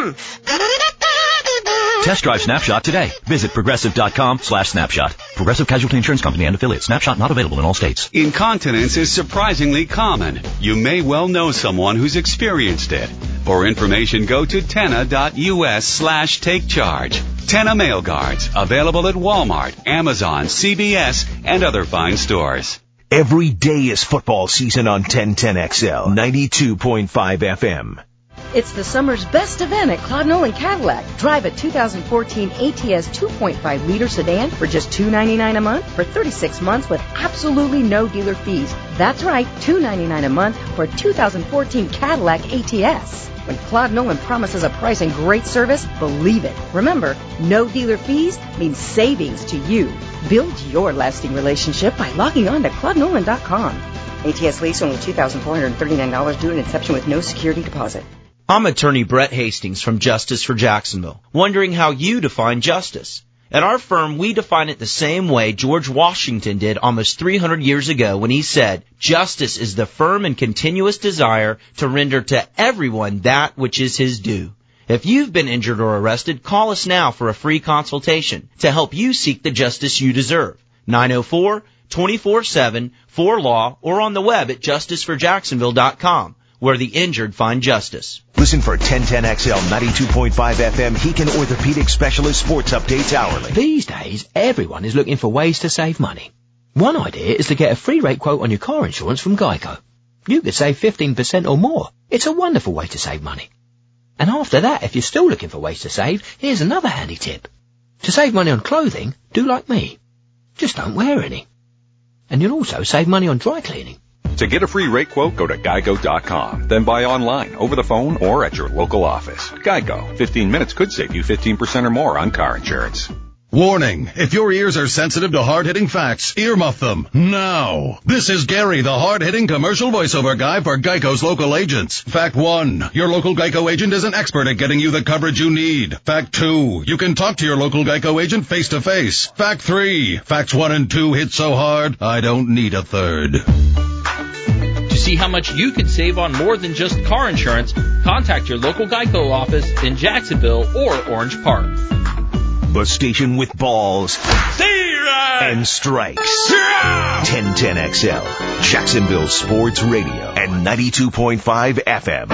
Test drive Snapshot today. Visit progressive.com slash snapshot. Progressive Casualty Insurance Company and affiliates. Snapshot not available in all states. Incontinence is surprisingly common. You may well know someone who's experienced it. For information, go to tenna.us slash take charge. Tenna Mail Guards, available at Walmart, Amazon, C B S, and other fine stores. Every day is football season on ten ten X L, ninety-two point five F M. It's the summer's best event at Claude Nolan Cadillac. Drive a two thousand fourteen A T S two point five liter sedan for just two hundred ninety-nine dollars a month for thirty-six months with absolutely no dealer fees. That's right, two hundred ninety-nine dollars a month for a two thousand fourteen Cadillac A T S. When Claude Nolan promises a price and great service, believe it. Remember, no dealer fees means savings to you. Build your lasting relationship by logging on to claude nolan dot com. A T S lease only two thousand four hundred thirty-nine dollars due at inception with no security deposit. I'm attorney Brett Hastings from Justice for Jacksonville, wondering how you define justice. At our firm, we define it the same way George Washington did almost three hundred years ago when he said, "Justice is the firm and continuous desire to render to everyone that which is his due." If you've been injured or arrested, call us now for a free consultation to help you seek the justice you deserve. nine oh four, two four seven, four law or on the web at justice for jacksonville dot com. Where the injured find justice. Listen for ten ten X L ninety-two point five F M Heekin Orthopedic Specialist sports updates hourly. These days, everyone is looking for ways to save money. One idea is to get a free rate quote on your car insurance from Geico. You could save fifteen percent or more. It's a wonderful way to save money. And after that, if you're still looking for ways to save, here's another handy tip. To save money on clothing, do like me. Just don't wear any. And you'll also save money on dry cleaning. To get a free rate quote, go to geico dot com. Then buy online, over the phone, or at your local office. Geico. fifteen minutes could save you fifteen percent or more on car insurance. Warning, if your ears are sensitive to hard-hitting facts, earmuff them now. This is Gary, the hard-hitting commercial voiceover guy for Geico's local agents. Fact one, your local Geico agent is an expert at getting you the coverage you need. Fact two, you can talk to your local Geico agent face-to-face. Fact three, facts one and two hit so hard, I don't need a third. To see how much you could save on more than just car insurance, contact your local Geico office in Jacksonville or Orange Park. The station with balls and strikes. ten ten X L, Jacksonville Sports Radio, and ninety-two point five F M.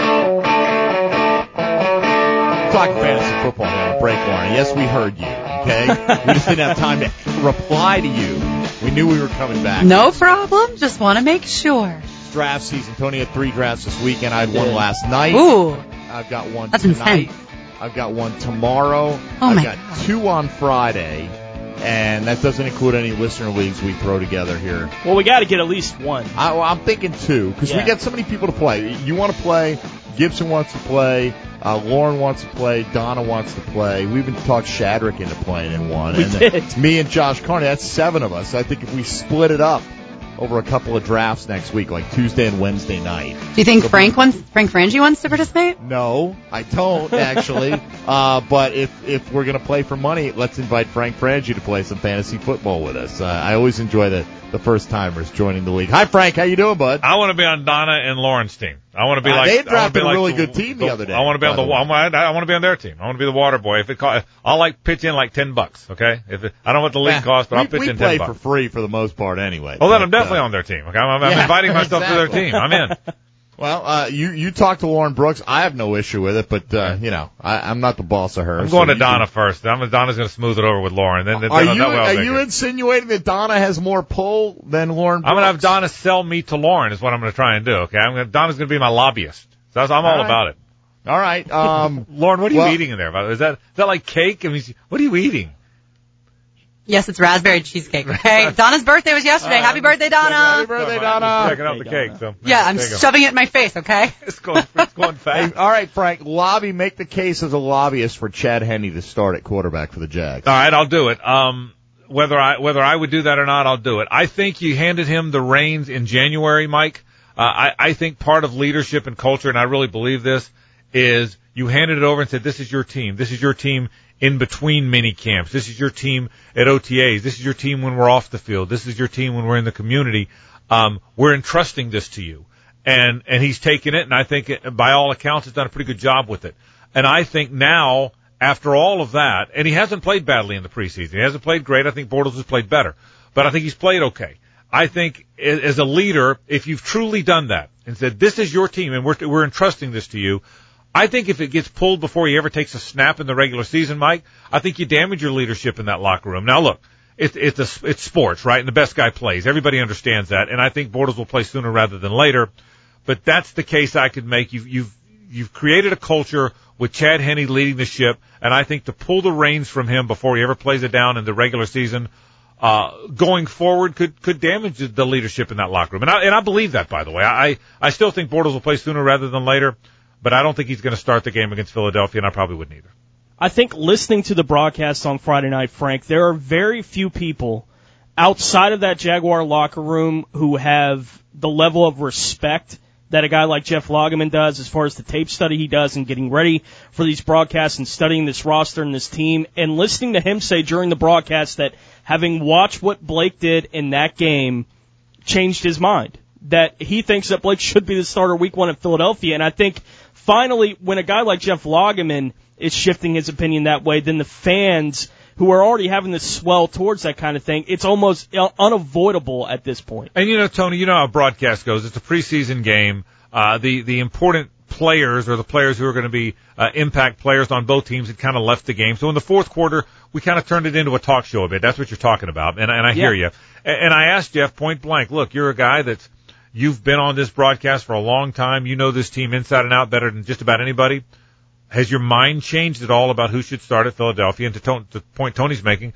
Talking fantasy football here on Break Line. Yes, we heard you, okay? We just didn't have time to reply to you. We knew we were coming back. No problem. Just want to make sure. It's draft season. Tony had three drafts this weekend. I had one last night. Ooh. I've got one That's tonight. intense. I've got one tomorrow. Oh I've my got God. two on Friday. And that doesn't include any listener leagues we throw together here. Well, we got to get at least one. I, well, I'm thinking two, because Yeah. we got so many people to play. You want to play. Gibson wants to play. Uh, Lauren wants to play. Donna wants to play. We even talked Shadrick into playing in one. We and did. Me and Josh Carney, that's seven of us. I think if we split it up over a couple of drafts next week, like Tuesday and Wednesday night. Do you think So- Frank wants Frank Frangie wants to participate? No, I don't, actually. uh, but if, if we're going to play for money, let's invite Frank Frangie to play some fantasy football with us. Uh, I always enjoy the, the first-timers joining the league. Hi, Frank. How you doing, bud? I want to be on Donna and Lauren's team. I want to be Uh, like they I wanna drafted be a like really the- good team the other day, I want to be on by the. the way. I want I want to be on their team. I want to be the water boy. If it cost, I'll like pitch in like ten bucks. Okay, if it, I don't know what the league Nah, costs, but we, I'll pitch we in play ten for bucks. free for the most part anyway. Well, then But, I'm definitely uh, on their team. Okay, I'm, I'm Yeah, inviting myself to exactly. their team. I'm in. Well, uh, you, you talked to Lauren Brooks. I have no issue with it, but, uh, you know, I, I'm not the boss of her. I'm so going to you Donna can- first. I'm, Donna's going to smooth it over with Lauren. Then, then Are that you, way I'll are take you it. insinuating that Donna has more pull than Lauren Brooks? I'm going to have Donna sell me to Lauren. Is what I'm going to try and do. Okay, I'm gonna, Donna's going to be my lobbyist. So I'm all, All right. about it. All right. Um, Lauren, what are you well- eating in there? by the way? Is that is that like cake? I mean, what are you eating? Yes, it's raspberry cheesecake. Okay. Donna's birthday was yesterday. Uh, Happy birthday, Donna. Happy birthday, Donna. Checking out the cake. So Yeah, I'm there you go. shoving it in my face, okay? It's going, it's going fast. Hey, all right, Frank, lobby, make the case as a lobbyist for Chad Henne to start at quarterback for the Jags. All right, I'll do it. Um, whether I whether I would do that or not, I'll do it. I think you handed him the reins in January, Mike. Uh, I, I think part of leadership and culture, and I really believe this, is you handed it over and said, this is your team. This is your team in between mini camps. This is your team at O T As. This is your team when we're off the field. This is your team when we're in the community. Um, we're entrusting this to you. And, and he's taken it, and I think it, by all accounts, has done a pretty good job with it. And I think now, after all of that, and he hasn't played badly in the preseason. He hasn't played great. I think Bortles has played better. But I think he's played okay. I think as a leader, if you've truly done that and said, this is your team and we're, we're entrusting this to you, I think if it gets pulled before he ever takes a snap in the regular season, Mike, I think you damage your leadership in that locker room. Now, look, it's it's a, it's sports, right? And the best guy plays. Everybody understands that, and I think Bortles will play sooner rather than later. But that's the case I could make. You've you've you've created a culture with Chad Henne leading the ship, and I think to pull the reins from him before he ever plays it down in the regular season, uh, going forward could could damage the leadership in that locker room. And I and I believe that, by the way. I I still think Bortles will play sooner rather than later. But I don't think he's going to start the game against Philadelphia, and I probably wouldn't either. I think listening to the broadcast on Friday night, Frank, there are very few people outside of that Jaguar locker room who have the level of respect that a guy like Jeff Lageman does as far as the tape study he does and getting ready for these broadcasts and studying this roster and this team, and listening to him say during the broadcast that having watched what Blake did in that game changed his mind, that he thinks that Blake should be the starter week one in Philadelphia. And I think finally, when a guy like Jeff Lageman is shifting his opinion that way, then the fans who are already having this swell towards that kind of thing, it's almost unavoidable at this point. And you know, Tony, you know how broadcast goes. It's a preseason game. Uh, the, the important players or the players who are going to be uh, impact players on both teams had kind of left the game. So in the fourth quarter, we kind of turned it into a talk show a bit. That's what you're talking about. And, and I hear Yeah. you. And, and I asked Jeff point blank, look, you're a guy that's, you've been on this broadcast for a long time. You know this team inside and out better than just about anybody. Has your mind changed at all about who should start at Philadelphia? And to, to the point Tony's making,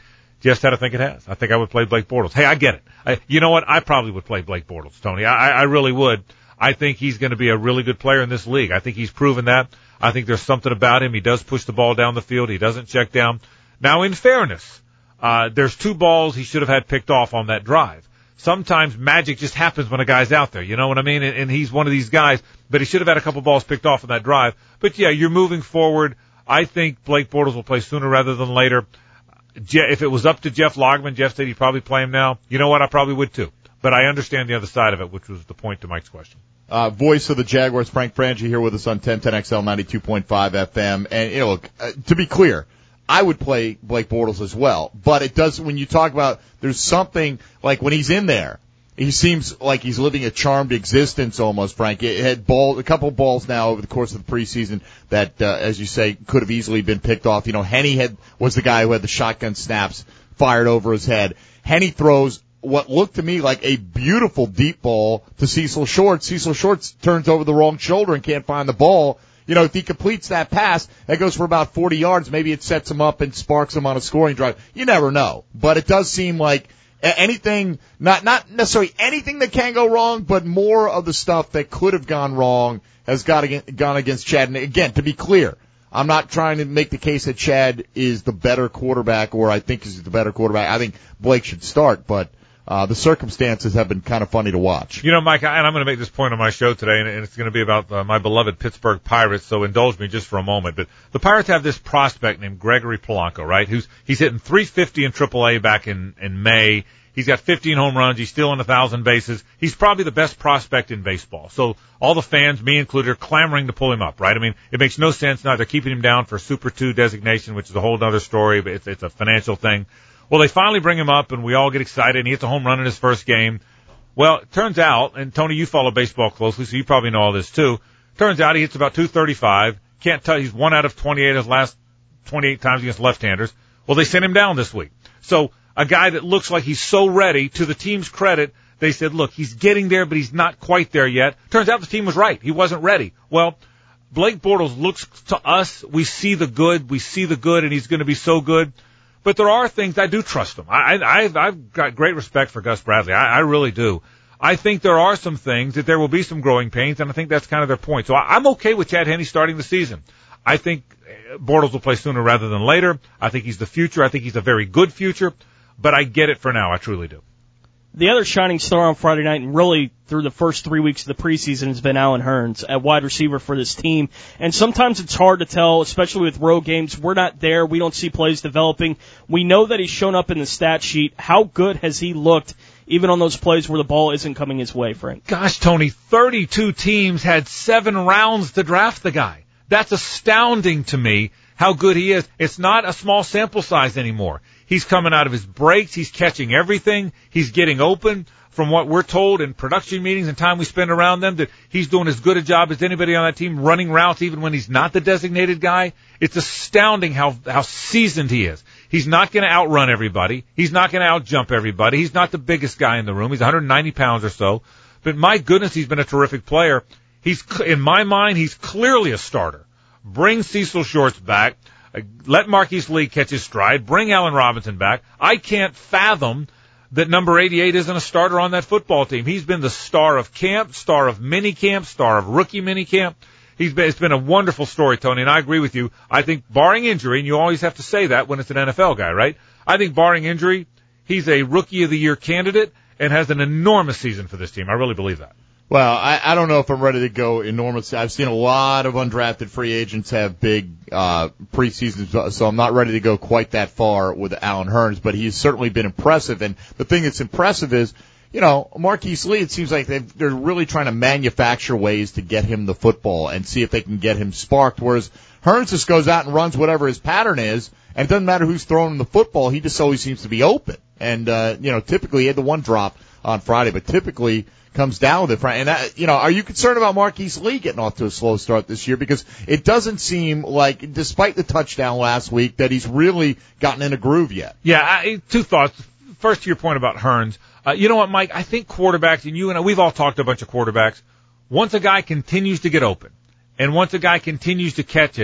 Jeff said, I think it has. I think I would play Blake Bortles. Hey, I get it. I, you know what? I probably would play Blake Bortles, Tony. I, I really would. I think he's going to be a really good player in this league. I think he's proven that. I think there's something about him. He does push the ball down the field. He doesn't check down. Now, in fairness, uh, there's two balls he should have had picked off on that drive. Sometimes magic just happens when a guy's out there. You know what I mean? And, and he's one of these guys, but he should have had a couple balls picked off on that drive. But, yeah, you're moving forward. I think Blake Bortles will play sooner rather than later. Je- if it was up to Jeff Logman, Jeff said he'd probably play him now. You know what? I probably would, too. But I understand the other side of it, which was the point to Mike's question. Uh, voice of the Jaguars, Frank Frangie, here with us on ten ten X L ninety-two point five F M. And, you know, look, uh, to be clear, I would play Blake Bortles as well. But it does, when you talk about, there's something, like when he's in there, he seems like he's living a charmed existence almost, Frank. It had ball, a couple of balls now over the course of the preseason that, uh, as you say, could have easily been picked off. You know, Henny had, was the guy who had the shotgun snaps fired over his head. Henny throws what looked to me like a beautiful deep ball to Cecil Shorts. Cecil Shorts turns over the wrong shoulder and can't find the ball. You know, if he completes that pass, that goes for about forty yards. Maybe it sets him up and sparks him on a scoring drive. You never know. But it does seem like anything, not, not necessarily anything that can go wrong, but more of the stuff that could have gone wrong has got against, gone against Chad. And again, to be clear, I'm not trying to make the case that Chad is the better quarterback or I think he's the better quarterback. I think Blake should start, but Uh, the circumstances have been kind of funny to watch. You know, Mike, and I'm going to make this point on my show today, and it's going to be about uh, my beloved Pittsburgh Pirates, so indulge me just for a moment. But the Pirates have this prospect named Gregory Polanco, right? Who's he's hitting three fifty in triple A back in, in May. He's got fifteen home runs. He's stealing one thousand bases. He's probably the best prospect in baseball. So all the fans, me included, are clamoring to pull him up, right? I mean, it makes no sense now. They're keeping him down for Super two designation, which is a whole other story, but it's, it's a financial thing. Well, they finally bring him up, and we all get excited, and he hits a home run in his first game. Well, it turns out, and Tony, you follow baseball closely, so you probably know all this too. Turns out he hits about two thirty-five. Can't tell, he's one out of twenty-eight his last twenty-eight times against left-handers. Well, they sent him down this week. So a guy that looks like he's so ready, to the team's credit, they said, look, he's getting there, but he's not quite there yet. Turns out the team was right. He wasn't ready. Well, Blake Bortles looks to us, we see the good, we see the good, and he's going to be so good. But there are things I do trust him. I, I, I've got great respect for Gus Bradley. I, I really do. I think there are some things that there will be some growing pains, and I think that's kind of their point. So I, I'm okay with Chad Henne starting the season. I think Bortles will play sooner rather than later. I think he's the future. I think he's a very good future. But I get it for now. I truly do. The other shining star on Friday night, and really through the first three weeks of the preseason, has been Allen Hurns at wide receiver for this team. And sometimes it's hard to tell, especially with road games. We're not there. We don't see plays developing. We know that he's shown up in the stat sheet. How good has he looked, even on those plays where the ball isn't coming his way, Frank? Gosh, Tony, thirty-two teams had seven rounds to draft the guy. That's astounding to me, how good he is. It's not a small sample size anymore. He's coming out of his breaks. He's catching everything. He's getting open. From what we're told in production meetings and time we spend around them, that he's doing as good a job as anybody on that team running routes even when he's not the designated guy. It's astounding how, how seasoned he is. He's not going to outrun everybody. He's not going to outjump everybody. He's not the biggest guy in the room. He's one hundred ninety pounds or so. But my goodness, he's been a terrific player. He's, in my mind, he's clearly a starter. Bring Cecil Shorts back. Let Marquise Lee catch his stride. Bring Allen Robinson back. I can't fathom that number eighty-eight isn't a starter on that football team. He's been the star of camp, star of mini camp, star of rookie mini camp. He's been, it's been a wonderful story, Tony, and I agree with you. I think barring injury, and you always have to say that when it's an N F L guy, right? I think barring injury, he's a rookie of the year candidate and has an enormous season for this team. I really believe that. Well, I, I don't know if I'm ready to go enormous. I've seen a lot of undrafted free agents have big uh preseasons, so I'm not ready to go quite that far with Allen Hurns, but he's certainly been impressive. And the thing that's impressive is, you know, Marquise Lee, it seems like they've, they're really trying to manufacture ways to get him the football and see if they can get him sparked, whereas Hurns just goes out and runs whatever his pattern is, and it doesn't matter who's throwing him the football, he just always seems to be open. And, uh, you know, typically he had the one drop on Friday, but typically comes down with it. And, that, you know, are you concerned about Marquise Lee getting off to a slow start this year? Because it doesn't seem like, despite the touchdown last week, that he's really gotten in a groove yet. Yeah, I, two thoughts. First, to your point about Hurns. Uh, you know what, Mike? I think quarterbacks, and you and I, we've all talked to a bunch of quarterbacks. Once a guy continues to get open, and once a guy continues to catch it,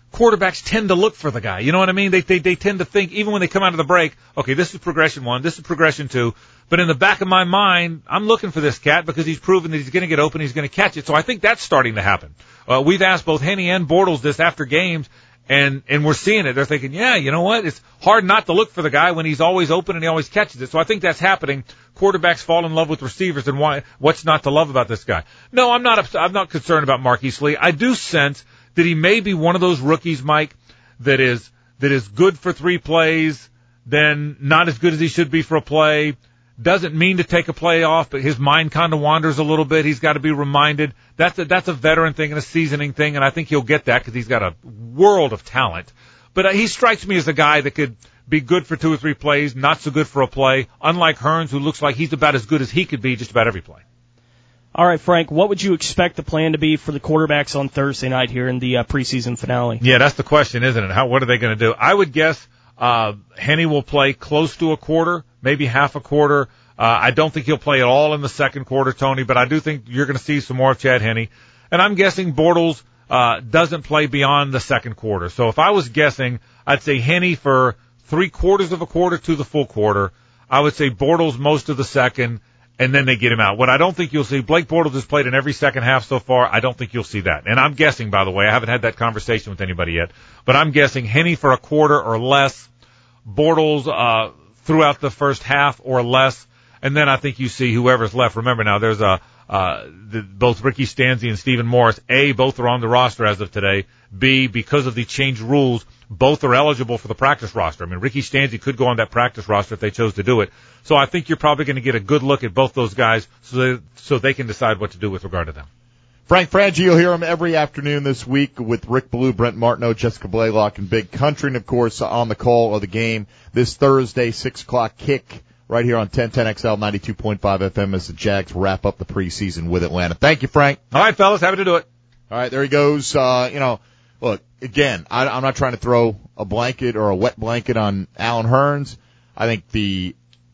quarterbacks tend to look for the guy. You know what I mean? They, they, they tend to think, even when they come out of the break, okay, this is progression one, this is progression two. But in the back of my mind, I'm looking for this cat because he's proven that he's going to get open, he's going to catch it. So I think that's starting to happen. Uh, we've asked both Henne and Bortles this after games, and, and we're seeing it. They're thinking, yeah, you know what? It's hard not to look for the guy when he's always open and he always catches it. So I think that's happening. Quarterbacks fall in love with receivers, and why, what's not to love about this guy? No, I'm not, upset, I'm not concerned about Marquise Lee. I do sense that he may be one of those rookies, Mike, that is, that is good for three plays, then not as good as he should be for a play. Doesn't mean to take a play off, but his mind kind of wanders a little bit. He's got to be reminded. That's a, that's a veteran thing and a seasoning thing, and I think he'll get that because he's got a world of talent. But uh, he strikes me as a guy that could be good for two or three plays, not so good for a play, unlike Hearns, who looks like he's about as good as he could be just about every play. All right, Frank, what would you expect the plan to be for the quarterbacks on Thursday night here in the uh, preseason finale? Yeah, that's the question, isn't it? How, what are they going to do? I would guess uh, Henne will play close to a quarter, maybe half a quarter. Uh, I don't think he'll play at all in the second quarter, Tony, but I do think you're going to see some more of Chad Henne. And I'm guessing Bortles uh, doesn't play beyond the second quarter. So if I was guessing, I'd say Henne for three quarters of a quarter to the full quarter. I would say Bortles most of the second, and then they get him out. What I don't think you'll see, Blake Bortles has played in every second half so far. I don't think you'll see that. And I'm guessing, by the way, I haven't had that conversation with anybody yet, but I'm guessing Henne for a quarter or less, Bortles uh, throughout the first half or less, and then I think you see whoever's left. Remember now, there's a uh, the, both Ricky Stanzi and Stephen Morris. A, both are on the roster as of today. B, because of the changed rules, both are eligible for the practice roster. I mean, Ricky Stanzi could go on that practice roster if they chose to do it. So I think you're probably going to get a good look at both those guys so they, so they can decide what to do with regard to them. Frank Frangie, you'll hear him every afternoon this week with Rick Ballou, Brent Martineau, Jessica Blaylock, and Big Country, and, of course, on the call of the game this Thursday, six o'clock kick right here on ten ten X L ninety-two point five F M as the Jags wrap up the preseason with Atlanta. Thank you, Frank. All right, fellas, happy to do it. All right, there he goes. Uh, you know, look, again, I, I'm not trying to throw a blanket or a wet blanket on Alan Hearns. I think the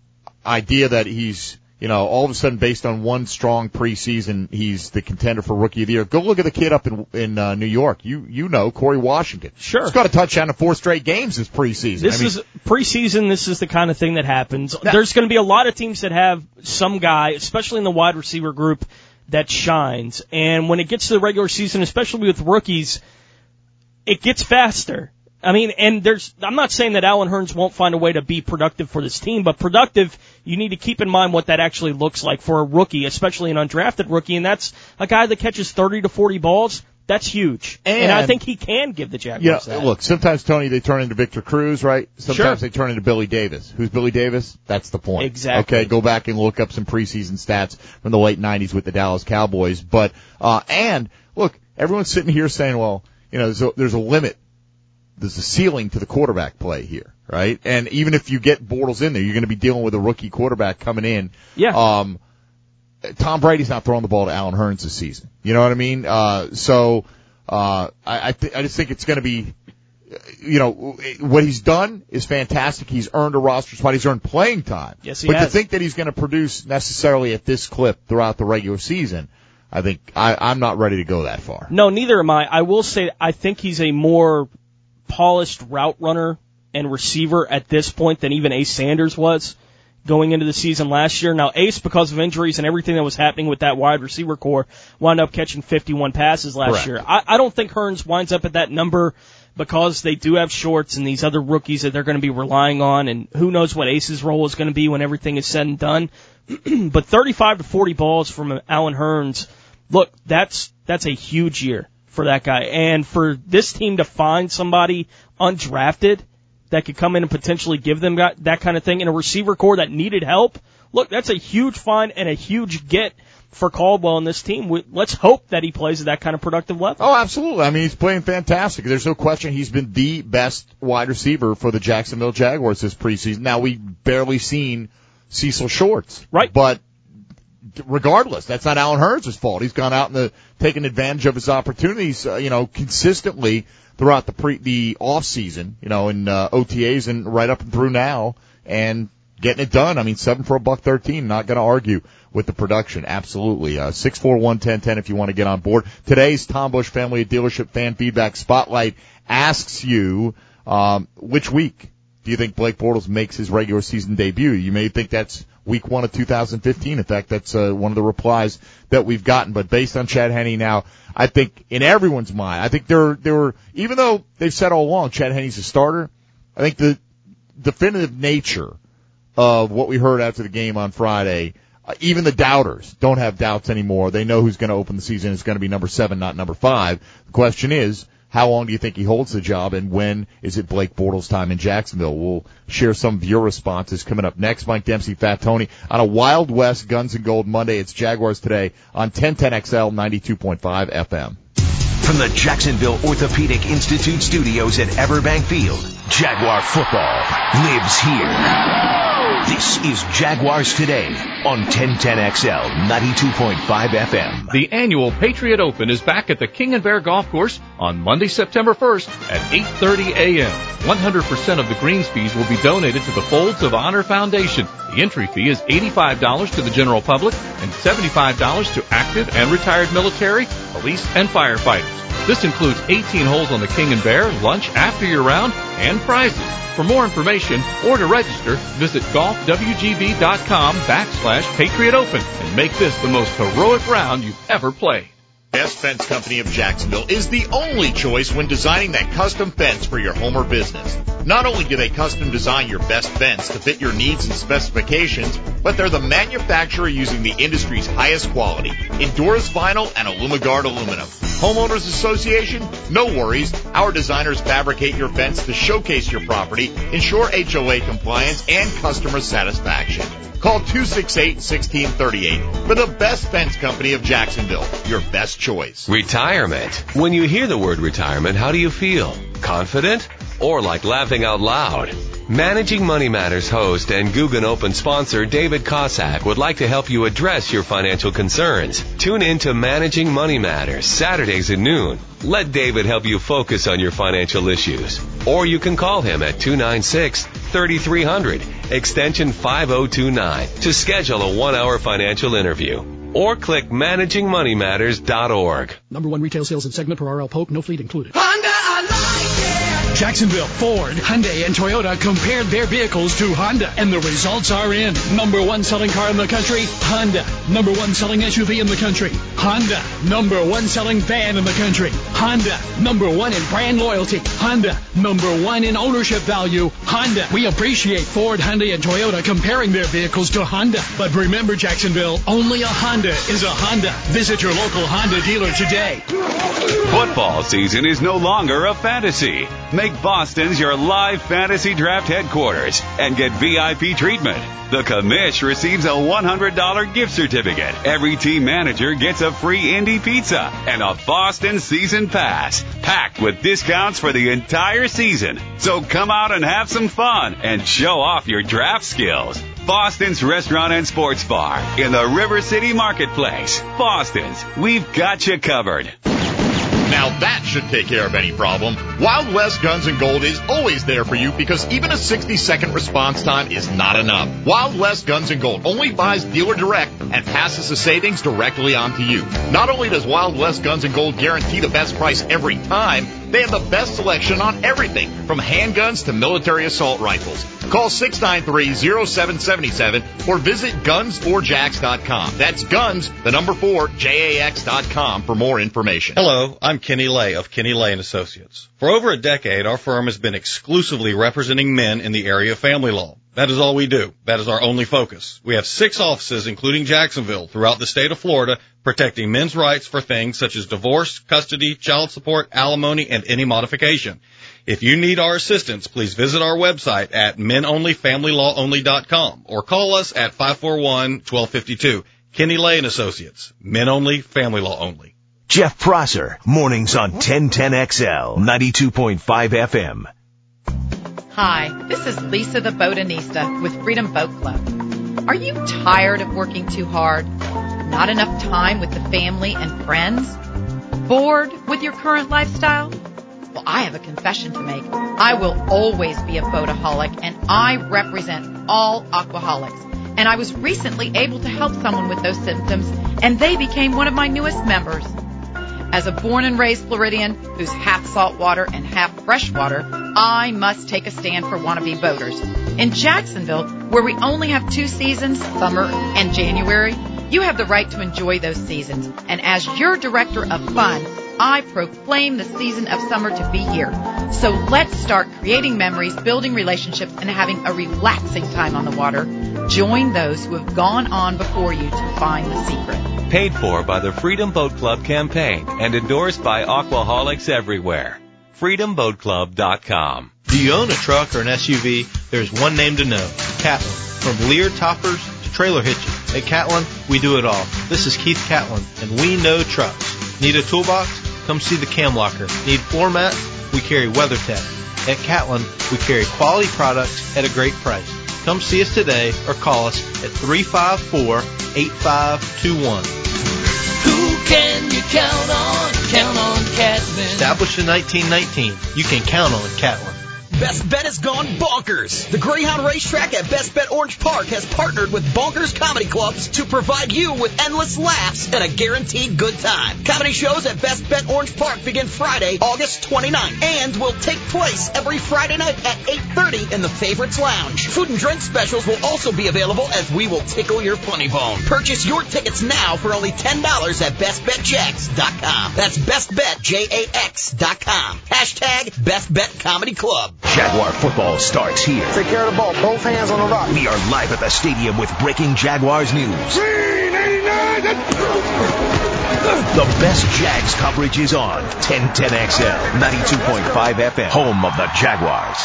idea that he's, you know, all of a sudden based on one strong preseason, he's the contender for Rookie of the Year. Go look at the kid up in in uh, New York. You you know, Corey Washington. Sure. He's got a touchdown in four straight games this preseason. This I mean, is preseason. This is the kind of thing that happens. Now, There's going to be a lot of teams that have some guy, especially in the wide receiver group, that shines. And when it gets to the regular season, especially with rookies, it gets faster. I mean, and there's, I'm not saying that Alan Hearns won't find a way to be productive for this team, but productive, you need to keep in mind what that actually looks like for a rookie, especially an undrafted rookie, and that's a guy that catches thirty to forty balls. That's huge. And, and I think he can give the Jaguars yeah, that. Look, sometimes, Tony, they turn into Victor Cruz, right? Sometimes Sure. they turn into Billy Davis. Who's Billy Davis? That's the point. Exactly. Okay, go back and look up some preseason stats from the late nineties with the Dallas Cowboys. But, uh, and, look, everyone's sitting here saying, well, you know, there's a, there's a limit. There's a ceiling to the quarterback play here, right? And even if you get Bortles in there, you're going to be dealing with a rookie quarterback coming in. Yeah. Um, Tom Brady's not throwing the ball to Alan Hearns this season. You know what I mean? Uh, so, uh, I, I, th- I just think it's going to be, you know, what he's done is fantastic. He's earned a roster spot. He's earned playing time. Yes, he but has. to think that he's going to produce necessarily at this clip throughout the regular season, I think I, I'm not ready to go that far. No, neither am I. I will say I think he's a more polished route runner and receiver at this point than even Ace Sanders was going into the season last year. Now, Ace, because of injuries and everything that was happening with that wide receiver core, wound up catching fifty-one passes last Correct. year. I, I don't think Hearns winds up at that number because they do have Shorts and these other rookies that they're going to be relying on, and who knows what Ace's role is going to be when everything is said and done. But thirty-five to forty balls from Alan Hearns, look, that's that's a huge year for that guy. And for this team to find somebody undrafted that could come in and potentially give them that kind of thing in a receiver core that needed help, look, that's a huge find and a huge get for Caldwell and this team. Let's hope that he plays at that kind of productive level. Oh, absolutely. I mean, he's playing fantastic. There's no question he's been the best wide receiver for the Jacksonville Jaguars this preseason. Now, we've barely seen Cecil Shorts. Right. But regardless, that's not Alan Hearns' fault. He's gone out and the, taken advantage of his opportunities, uh, you know, consistently throughout the pre, the off season, you know, in uh, O T As and right up and through now, and getting it done. I mean, seven for a buck thirteen. Not going to argue with the production. Absolutely. Uh, six four one ten ten if you want to get on board. Today's Tom Bush Family Dealership Fan Feedback Spotlight asks you, um, which week do you think Blake Bortles makes his regular season debut? You may think that's week one of two thousand fifteen. In fact, that's uh, one of the replies that we've gotten. But based on Chad Henne now, I think in everyone's mind, I think there, there were, even though they've said all along Chad Henne's a starter, I think the definitive nature of what we heard after the game on Friday, uh, even the doubters don't have doubts anymore. They know who's going to open the season. It's going to be number seven, not number five. The question is, how long do you think he holds the job, and when is it Blake Bortles' time in Jacksonville? We'll share some of your responses coming up next. Mike Dempsey, Fat Tony, on a Wild West Guns and Gold Monday. It's Jaguars Today on ten ten X L ninety-two point five F M. From the Jacksonville Orthopedic Institute studios at Everbank Field, Jaguar football lives here. This is Jaguars Today on ten ten X L ninety-two point five F M. The annual Patriot Open is back at the King and Bear Golf Course on Monday, September first at eight thirty a.m. one hundred percent of the greens fees will be donated to the Folds of Honor Foundation. The entry fee is eighty-five dollars to the general public and seventy-five dollars to active and retired military, police, and firefighters. This includes eighteen holes on the King and Bear, lunch after your round, and prizes. For more information or to register, visit golfwgb.com backslash Patriot Open and make this the most heroic round you've ever played. Best Fence Company of Jacksonville is the only choice when designing that custom fence for your home or business. Not only do they custom design your best fence to fit your needs and specifications, but they're the manufacturer using the industry's highest quality, Endurus vinyl and Alumigard aluminum. Homeowners Association? No worries. Our designers fabricate your fence to showcase your property, ensure H O A compliance, and customer satisfaction. Call two six eight, one six three eight for the Best Fence Company of Jacksonville, your best choice. Retirement. When you hear the word retirement, how do you feel? Confident? Or like laughing out loud? Managing Money Matters host and Guggen Open sponsor David Cossack would like to help you address your financial concerns. Tune in to Managing Money Matters Saturdays at noon. Let David help you focus on your financial issues. Or you can call him at two nine six, three three zero zero, extension five oh two nine to schedule a one-hour financial interview. Or click managing money matters dot org. Number one retail sales and segment per R L Polk, no fleet included. Honda, I like it. Jacksonville, Ford, Hyundai, and Toyota compared their vehicles to Honda, and the results are in. Number one selling car in the country, Honda. Number one selling S U V in the country, Honda. Number one selling van in the country, Honda. Number one in brand loyalty, Honda. Number one in ownership value, Honda. We appreciate Ford, Hyundai, and Toyota comparing their vehicles to Honda. But remember, Jacksonville, only a Honda is a Honda. Visit your local Honda dealer today. Football season is no longer a fantasy. Make Boston's your live fantasy draft headquarters and get V I P treatment. The commish receives a one hundred dollars gift certificate. Every team manager gets a free Indy pizza and a Boston season pass, packed with discounts for the entire season. So come out and have some fun and show off your draft skills. Boston's Restaurant and Sports Bar in the River City Marketplace. Boston's, we've got you covered. Now that should take care of any problem. Wild West Guns and Gold is always there for you because even a sixty second response time is not enough. Wild West Guns and Gold only buys dealer direct and passes the savings directly on to you. Not only does Wild West Guns and Gold guarantee the best price every time, they have the best selection on everything from handguns to military assault rifles. Call six nine three, zero seven seven seven or visit guns four jacks dot com. That's guns, the number four, J A X dot com for more information. Hello, I'm Kenny Lay of Kenny Lay and Associates. For over a decade, our firm has been exclusively representing men in the area of family law. That is all we do. That is our only focus. We have six offices, including Jacksonville, throughout the state of Florida, protecting men's rights for things such as divorce, custody, child support, alimony, and any modification. If you need our assistance, please visit our website at men only family law only dot com or call us at five four one, one two five two. Kenny Lay and Associates. Men only, family law only. Jeff Prosser, mornings on ten ten X L, ninety-two point five F M. Hi, this is Lisa the Botanista with Freedom Boat Club. Are you tired of working too hard? Not enough time with the family and friends? Bored with your current lifestyle? Well, I have a confession to make. I will always be a boataholic, and I represent all aquaholics. And I was recently able to help someone with those symptoms, and they became one of my newest members. As a born and raised Floridian who's half saltwater and half freshwater, I must take a stand for wannabe boaters. In Jacksonville, where we only have two seasons, summer and January, you have the right to enjoy those seasons. And as your director of fun, I proclaim the season of summer to be here. So let's start creating memories, building relationships, and having a relaxing time on the water. Join those who have gone on before you to find the secret. Paid for by the Freedom Boat Club campaign and endorsed by Aquaholics everywhere. freedom boat club dot com. Do you own a truck or an S U V? There's one name to know, Catlin. From Lear toppers to trailer hitching, at Catlin, we do it all. This is Keith Catlin, and we know trucks. Need a toolbox? Come see the Cam Locker. Need floor mats? We carry WeatherTech. At Catlin, we carry quality products at a great price. Come see us today or call us at three five four, eight five two one. Who can you count on? Count on Catlin. Established in nineteen nineteen, you can count on Catlin. Best Bet has gone bonkers. The Greyhound Racetrack at Best Bet Orange Park has partnered with Bonkers Comedy Clubs to provide you with endless laughs and a guaranteed good time. Comedy shows at Best Bet Orange Park begin Friday, August twenty-ninth, and will take place every Friday night at eight thirty in the Favorites Lounge. Food and drink specials will also be available as we will tickle your funny bone. Purchase your tickets now for only ten dollars at best bet jax dot com. That's best bet jax dot com. Hashtag Best Bet Comedy Club. Jaguar football starts here. Take care of the ball. Both hands on the rock. We are live at the stadium with breaking Jaguars news. The best Jags coverage is on ten ten X L, ninety-two point five F M, home of the Jaguars.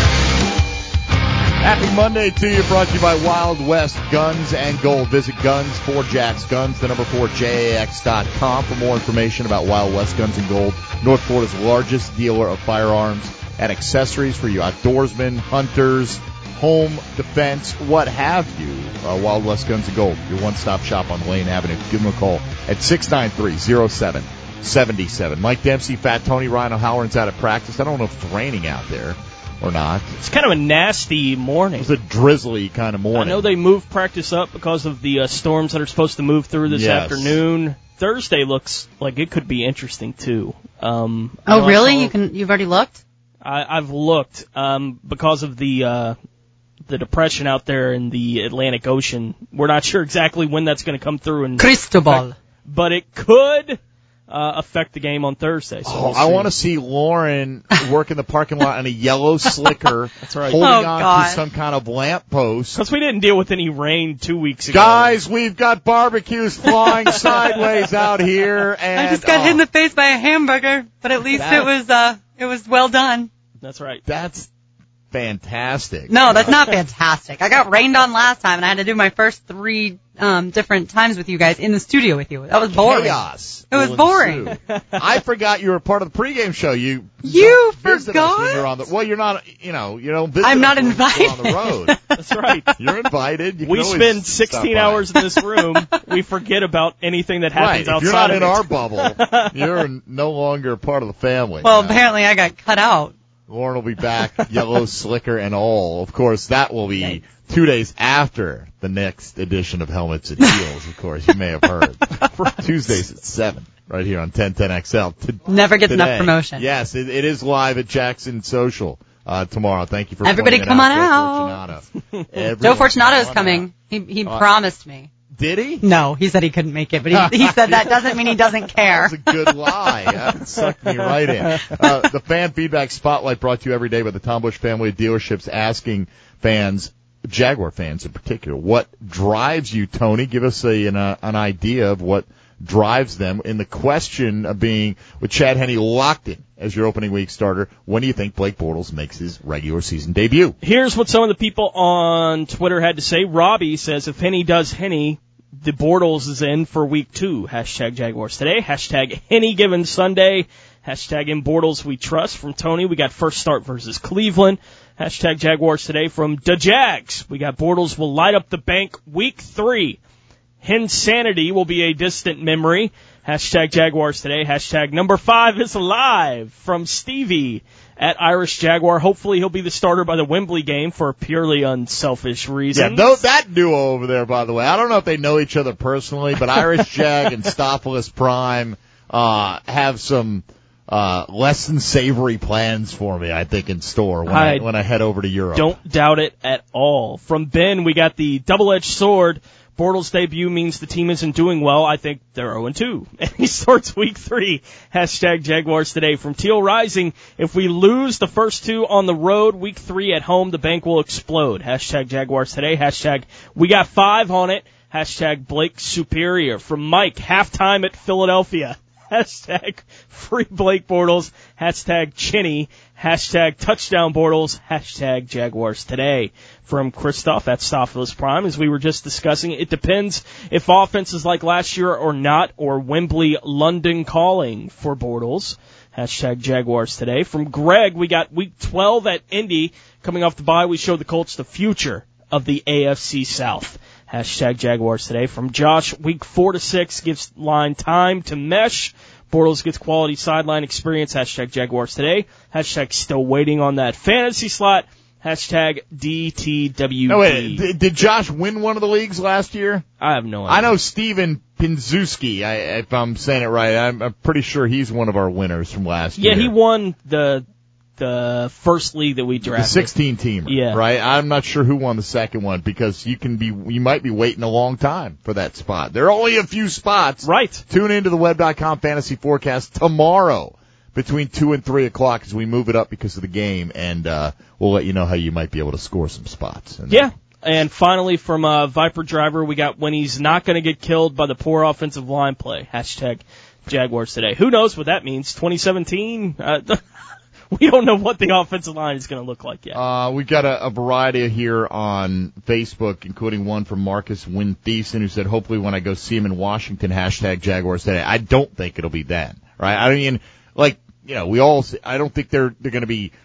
Happy Monday to you, brought to you by Wild West Guns and Gold. Visit Guns for Jax Guns, the number four, J A X dot com for more information about Wild West Guns and Gold, North Florida's largest dealer of firearms and accessories for you outdoorsmen, hunters, home defense, what have you. Uh, Wild West Guns and Gold, your one-stop shop on Lane Avenue. Give them a call at six nine three, oh seven seven seven. Mike Dempsey, Fat Tony, Ryan O'Halloran's out of practice. I don't know if it's raining out there or not. It's kind of a nasty morning. It's a drizzly kind of morning. I know they moved practice up because of the uh, storms that are supposed to move through this yes. afternoon. Thursday looks like it could be interesting, too. Um, oh, really? You can, you've already looked? I, I've looked um, because of the uh, the depression out there in the Atlantic Ocean. We're not sure exactly when that's going to come through. And Cristobal. Affect, but it could uh, affect the game on Thursday. So oh, we'll I want to see Lauren work in the parking lot on a yellow slicker, that's right. holding oh, on God. to some kind of lamppost. Because we didn't deal with any rain two weeks ago. Guys, we've got barbecues flying sideways out here. And, I just got oh, hit in the face by a hamburger, but at least that, it was uh, it was well done. That's right. That's fantastic. No, that's not fantastic. I got rained on last time, and I had to do my first three um, different times with you guys in the studio with you. That was boring. Chaos. It was boring. I forgot you were part of the pregame show. You you forgot? When you're on the, well, you're not. You know, you don't visit. I'm not us invited. You're on the road. That's right. You're invited. You we can spend sixteen hours in this room. We forget about anything that happens right. outside. If you're not of in it. our bubble, you're no longer part of the family. Well, now. apparently I got cut out. Lauren will be back, yellow slicker and all. Of course, that will be two days after the next edition of Helmets and Heels, of course. You may have heard. Tuesdays at seven, right here on ten ten X L. To, Never gets today. enough promotion. Yes, it, it is live at Jackson Social uh, tomorrow. Thank you for Everybody pointing come it on out. out. Joe Fortunato. Joe Fortunato's coming. Out. He he uh, promised me. Did he? No, he said he couldn't make it, but he, he said that doesn't mean he doesn't care. That's a good lie. That sucked me right in. Uh, the Fan Feedback Spotlight brought to you every day by the Tom Bush family of dealerships, asking fans, Jaguar fans in particular, what drives you, Tony? Give us a, an, uh, an idea of what drives them. In the question of being, with Chad Henne locked in as your opening week starter, when do you think Blake Bortles makes his regular season debut? Here's what some of the people on Twitter had to say. Robbie says, if Henne does Henne, the Bortles is in for week two. Hashtag Jaguars today. Hashtag Henne given Sunday. Hashtag in Bortles we trust. From Tony, we got first start versus Cleveland. Hashtag Jaguars today. From the Jags, we got Bortles will light up the bank week three. Hensanity will be a distant memory. Hashtag Jaguars today. Hashtag number five is alive. From Stevie at Irish Jaguar. Hopefully he'll be the starter by the Wembley game for purely unselfish reasons. Yeah, no, that duo over there, by the way. I don't know if they know each other personally, but Irish Jag and Stopoulos Prime, uh, have some uh, less than savory plans for me, I think, in store when I I, when I head over to Europe. Don't doubt it at all. From Ben, we got the double-edged sword. Bortles' debut means the team isn't doing well. I think they're oh and two. And he starts week three. Hashtag Jaguars today. From Teal Rising, if we lose the first two on the road, week three at home, the bank will explode. Hashtag Jaguars today. Hashtag we got five on it. Hashtag Blake Superior. From Mike, halftime at Philadelphia. Hashtag free Blake Bortles. Hashtag Chinny. Hashtag touchdown Bortles. Hashtag Jaguars today. From Christoph at Stophilis Prime, as we were just discussing, it depends if offense is like last year or not, or Wembley London calling for Bortles. Hashtag Jaguars today. From Greg, we got week twelve at Indy. Coming off the bye, we showed the Colts the future of the A F C South. Hashtag Jaguars today. From Josh, week four to six gives line time to mesh. Bortles gets quality sideline experience. Hashtag Jaguars today. Hashtag still waiting on that fantasy slot. Hashtag D T W D. No, wait, did, did Josh win one of the leagues last year? I have no idea. I know Steven Pinzewski, I, if I'm saying it right. I'm, I'm pretty sure he's one of our winners from last yeah, year. Yeah, he won the the first league that we drafted. The sixteen-teamer, yeah. Right? I'm not sure who won the second one because you can be, you might be waiting a long time for that spot. There are only a few spots. Right. Tune into the web dot com fantasy forecast tomorrow between two and three o'clock as we move it up because of the game, and uh we'll let you know how you might be able to score some spots. And yeah. And finally, from uh, Viper Driver, we got when he's not going to get killed by the poor offensive line play. Hashtag Jaguars today. Who knows what that means? twenty seventeen? Uh, we don't know what the offensive line is going to look like yet. Uh, we've got a, a variety here on Facebook, including one from Marcus Wynn-Thiessen, who said, hopefully when I go see him in Washington, hashtag Jaguars today. I don't think it'll be then, right? I mean, like, you know, we all, I don't think they're, they're going to be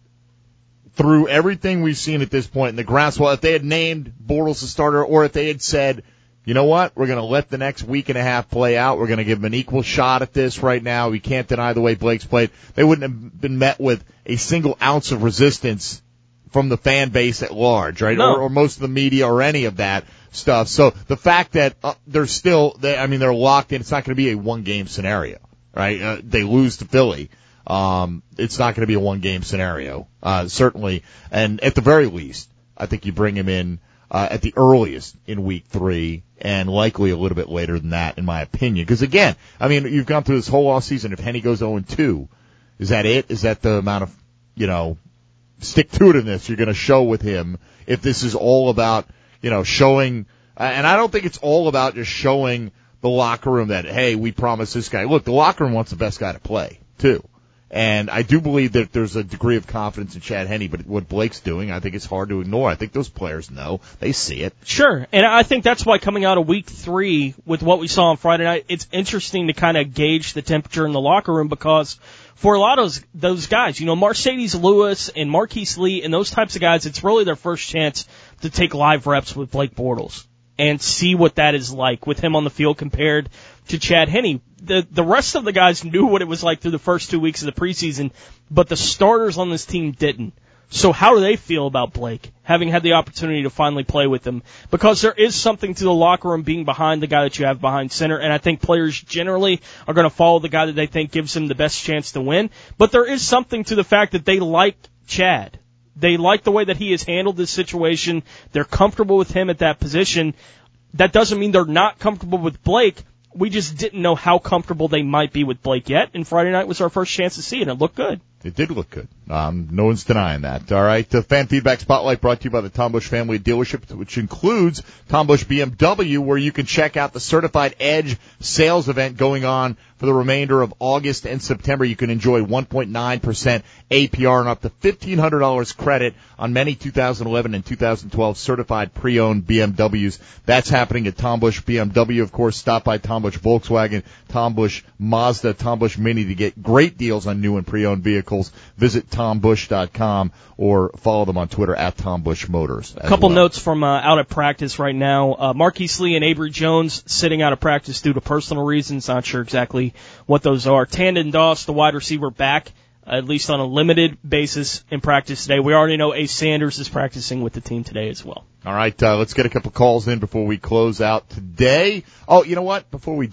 through everything we've seen at this point in the groundswell. If they had named Bortles the starter, or if they had said, you know what, we're going to let the next week and a half play out. We're going to give him an equal shot at this right now. We can't deny the way Blake's played. They wouldn't have been met with a single ounce of resistance from the fan base at large, right? No. Or, or most of the media or any of that stuff. So the fact that uh, they're still, they, I mean, they're locked in, it's not going to be a one-game scenario, right? Uh, they lose to Philly. Um, it's not going to be a one-game scenario, uh, certainly. And at the very least, I think you bring him in uh, at the earliest in week three, and likely a little bit later than that, in my opinion. Because again, I mean, you've gone through this whole off season. If Henny goes oh and two, is that it? Is that the amount of, you know, stick-to-itiveness you're going to show with him? If this is all about, you know, showing, and I don't think it's all about just showing the locker room that, hey, we promised this guy. Look, the locker room wants the best guy to play too. And I do believe that there's a degree of confidence in Chad Henne, but what Blake's doing, I think it's hard to ignore. I think those players know. They see it. Sure. And I think that's why coming out of week three with what we saw on Friday night, it's interesting to kind of gauge the temperature in the locker room, because for a lot of those, those guys, you know, Mercedes Lewis and Marquise Lee and those types of guys, it's really their first chance to take live reps with Blake Bortles and see what that is like with him on the field compared to Chad Henne. The the rest of the guys knew what it was like through the first two weeks of the preseason, but the starters on this team didn't. So how do they feel about Blake, having had the opportunity to finally play with him? Because there is something to the locker room being behind the guy that you have behind center, and I think players generally are going to follow the guy that they think gives them the best chance to win. But there is something to the fact that they like Chad. They like the way that he has handled this situation. They're comfortable with him at that position. That doesn't mean they're not comfortable with Blake. We just didn't know how comfortable they might be with Blake yet, and Friday night was our first chance to see it, and it looked good. It did look good. Um, no one's denying that. All right. The Fan Feedback Spotlight brought to you by the Tom Bush Family Dealership, which includes Tom Bush B M W, where you can check out the Certified Edge sales event going on for the remainder of August and September. You can enjoy one point nine percent A P R and up to fifteen hundred dollars credit on many two thousand eleven and two thousand twelve certified pre-owned B M Ws. That's happening at Tom Bush B M W. Of course, stop by Tom Bush Volkswagen, Tom Bush Mazda, Tom Bush Mini to get great deals on new and pre-owned vehicles. Visit tom bush dot com or follow them on Twitter at Tom Bush Motors. A couple well. notes from uh, out at practice right now. Uh, Marquise Lee and Avery Jones sitting out of practice due to personal reasons. Not sure exactly what those are. Tandon Doss, the wide receiver, back, at least on a limited basis in practice today. We already know Ace Sanders is practicing with the team today as well. All right, uh, let's get a couple calls in before we close out today. Oh, you know what? Before we do,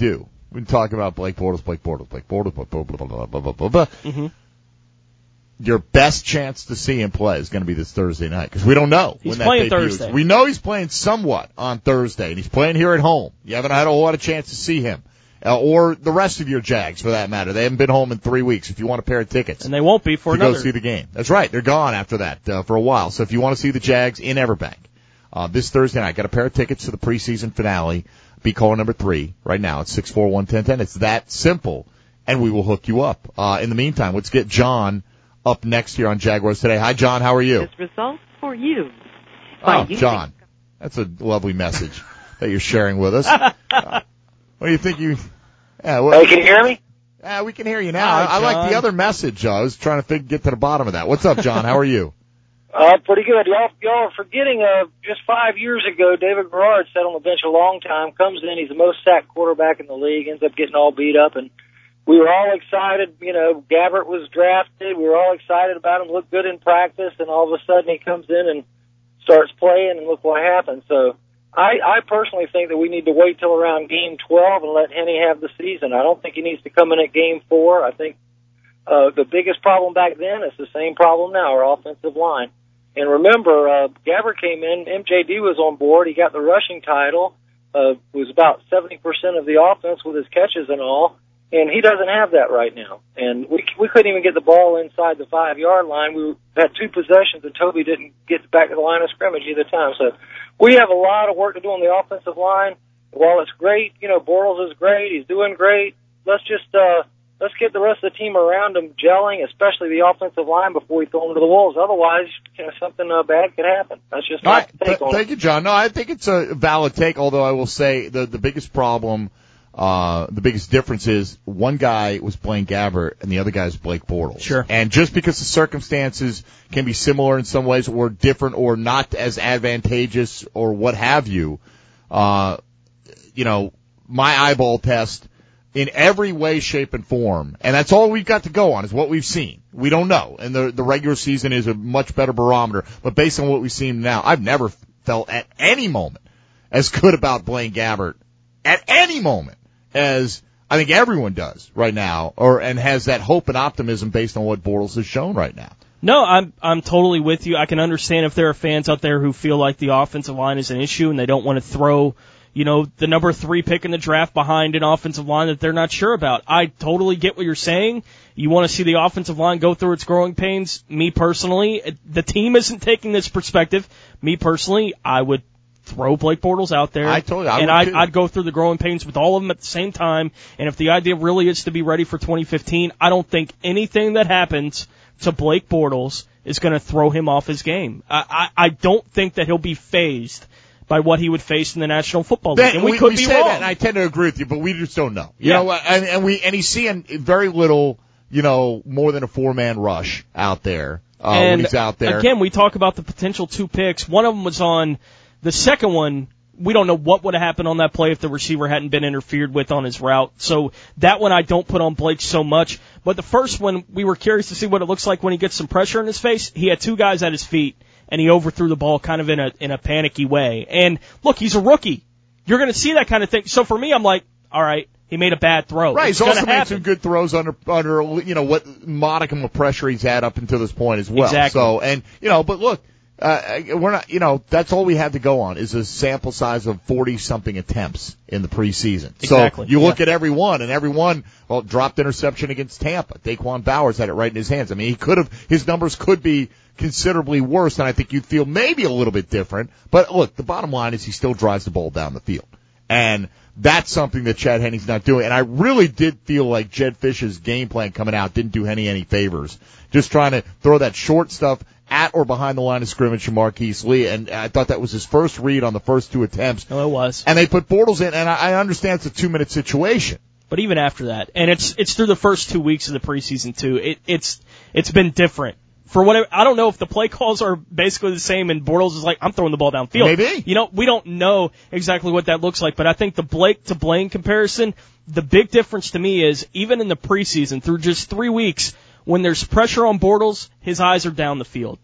We've been talking about Blake Bortles, Blake Bortles, Blake Bortles, blah, blah, blah, blah, blah, blah, blah, blah. Mm-hmm. Your best chance to see him play is going to be this Thursday night because we don't know He's when that playing debut is. Thursday. We know he's playing somewhat on Thursday, and he's playing here at home. You haven't had a whole lot of chance to see him. Uh, or the rest of your Jags, for that matter. They haven't been home in three weeks if you want a pair of tickets. And they won't be for to another. go see the game. That's right. They're gone after that uh, for a while. So if you want to see the Jags in Everbank uh, this Thursday night, got a pair of tickets to the preseason finale. Be caller number three right now. It's six four one, one oh one oh. It's that simple, and we will hook you up. Uh, in the meantime, let's get John up next here on Jaguars Today. Hi, John. How are you? This results for you. Oh, John. That's a lovely message that you're sharing with us. Uh, what do you think you... Yeah, well, hey, can you hear me? Yeah, we can hear you now. Hi, I, I like John. the other message. Uh, I was trying to think, get to the bottom of that. What's up, John? How are you? Uh, pretty good. Y'all, y'all are forgetting, uh, just five years ago, David Garrard sat on the bench a long time, comes in, he's the most sacked quarterback in the league, ends up getting all beat up, and we were all excited. You know, Gabbert was drafted. We were all excited about him, looked good in practice, and all of a sudden he comes in and starts playing, and look what happened. So, I, I personally think that we need to wait till around game twelve and let Henny have the season. I don't think he needs to come in at game four. I think uh, the biggest problem back then is the same problem now, our offensive line. And remember, uh, Gabbert came in, M J D was on board, he got the rushing title, uh, was about seventy percent of the offense with his catches and all, and he doesn't have that right now. And we we couldn't even get the ball inside the five-yard line. We had two possessions, and Toby didn't get back to the line of scrimmage either time. So we have a lot of work to do on the offensive line. While it's great, you know, Bortles is great, he's doing great, let's just uh, let's get the rest of the team around him gelling, especially the offensive line, before we throw him to the wolves. Otherwise, you know, something uh, bad could happen. That's just my All right. take Th- on Thank it. you, John. No, I think it's a valid take, although I will say the, the biggest problem, uh, the biggest difference is one guy was Blaine Gabbert and the other guy is Blake Bortles. Sure. And just because the circumstances can be similar in some ways or different or not as advantageous or what have you, uh, you know, my eyeball test in every way, shape, and form, and that's all we've got to go on is what we've seen. We don't know, and the the regular season is a much better barometer, but based on what we've seen now, I've never felt at any moment as good about Blaine Gabbert at any moment as I think everyone does right now, or and has that hope and optimism based on what Bortles has shown right now. No, I'm I'm totally with you. I can understand if there are fans out there who feel like the offensive line is an issue and they don't want to throw, you know, the number three pick in the draft behind an offensive line that they're not sure about. I totally get what you're saying. You want to see the offensive line go through its growing pains. Me personally, the team isn't taking this perspective. Me personally, I would throw Blake Bortles out there. I told you, I and would I'd, too. I'd go through the growing pains with all of them at the same time. And if the idea really is to be ready for twenty fifteen, I don't think anything that happens to Blake Bortles is going to throw him off his game. I, I, I don't think that he'll be phased by what he would face in the National Football League. Ben, And we, we could we be say wrong. that, and I tend to agree with you, but we just don't know. You Yeah. know, and, and we and he's seeing very little, you know, more than a four man rush out there uh, when and he's out there. Again, we talk about the potential two picks. One of them was on the second one. We don't know what would have happened on that play if the receiver hadn't been interfered with on his route. So that one I don't put on Blake so much. But the first one, we were curious to see what it looks like when he gets some pressure in his face. He had two guys at his feet, and he overthrew the ball kind of in a in a panicky way. And look, he's a rookie. You're going to see that kind of thing. So for me, I'm like, all right, he made a bad throw. Right, It's he's also gonna made happen. some good throws under under you know what modicum of pressure he's had up until this point as well. Exactly. So and you know, but look, uh, we're not you know that's all we have to go on is a sample size of forty something attempts in the preseason. Exactly. So you look Yeah. at every one, and every one well dropped interception against Tampa. Daquan Bowers had it right in his hands. I mean, he could have his numbers could be considerably worse, and I think you'd feel maybe a little bit different. But look, the bottom line is he still drives the ball down the field. And that's something that Chad Henne's not doing. And I really did feel like Jed Fish's game plan coming out didn't do Henne any favors. Just trying to throw that short stuff at or behind the line of scrimmage from Marquise Lee. And I thought that was his first read on the first two attempts. No, it was. And they put Bortles in, and I I understand it's a two-minute situation. But even after that, and it's it's through the first two weeks of the preseason too. It, it's it's been different. For whatever, I don't know if the play calls are basically the same, and Bortles is like, I'm throwing the ball downfield. Maybe. You know, we don't know exactly what that looks like, but I think the Blake to Blaine comparison, the big difference to me is even in the preseason, through just three weeks, when there's pressure on Bortles, his eyes are down the field.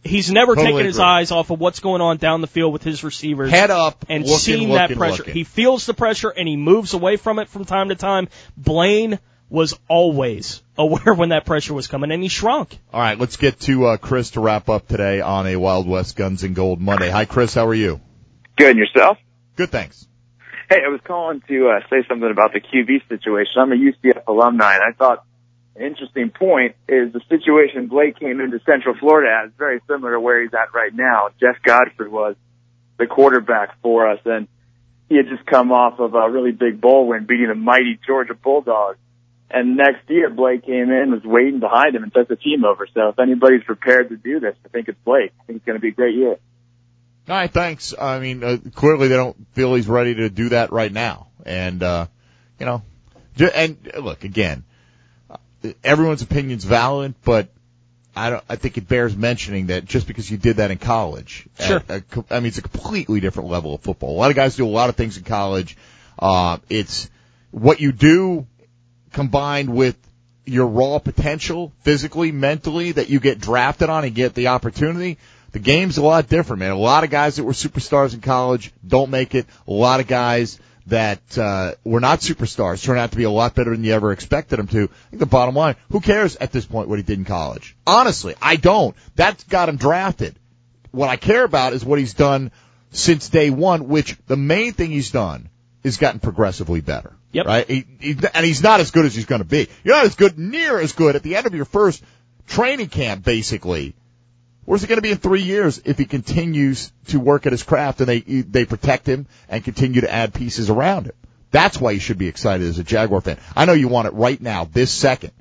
He's never Totally taken his agree. eyes off of what's going on down the field with his receivers. Head up, and looking, seen looking, that pressure. looking. He feels the pressure and he moves away from it from time to time. Blaine was always aware when that pressure was coming, and he shrunk. All right, let's get to uh, Chris to wrap up today on a Wild West Guns and Gold Monday. Hi, Chris. How are you? Good, and yourself? Good, thanks. Hey, I was calling to uh, say something about the Q B situation. I'm a U C F alumni, and I thought an interesting point is the situation Blake came into Central Florida at is very similar to where he's at right now. Jeff Godfrey was the quarterback for us, and he had just come off of a really big bowl win, beating the mighty Georgia Bulldogs. And next year, Blake came in, was waiting behind him, and took the team over. So if anybody's prepared to do this, I think it's Blake. I think it's going to be a great year. All right, thanks. I mean, uh, clearly they don't feel he's ready to do that right now. And, uh, you know, j- and look, again, everyone's opinion's valid, but I don't, I think it bears mentioning that just because you did that in college, Sure. at, at, I mean, it's a completely different level of football. A lot of guys do a lot of things in college. Uh, it's what you do combined with your raw potential, physically, mentally, that you get drafted on and get the opportunity. The game's a lot different, man. A lot of guys that were superstars in college don't make it. A lot of guys that uh were not superstars turn out to be a lot better than you ever expected them to. I think the bottom line, who cares at this point what he did in college? Honestly, I don't. That's got him drafted. What I care about is what he's done since day one, which the main thing he's done is gotten progressively better. Yep. Right? He, he, and he's not as good as he's going to be. You're not as good, near as good at the end of your first training camp, basically. Where's he going to be in three years if he continues to work at his craft and they they protect him and continue to add pieces around him? That's why you should be excited as a Jaguar fan. I know you want it right now, this second.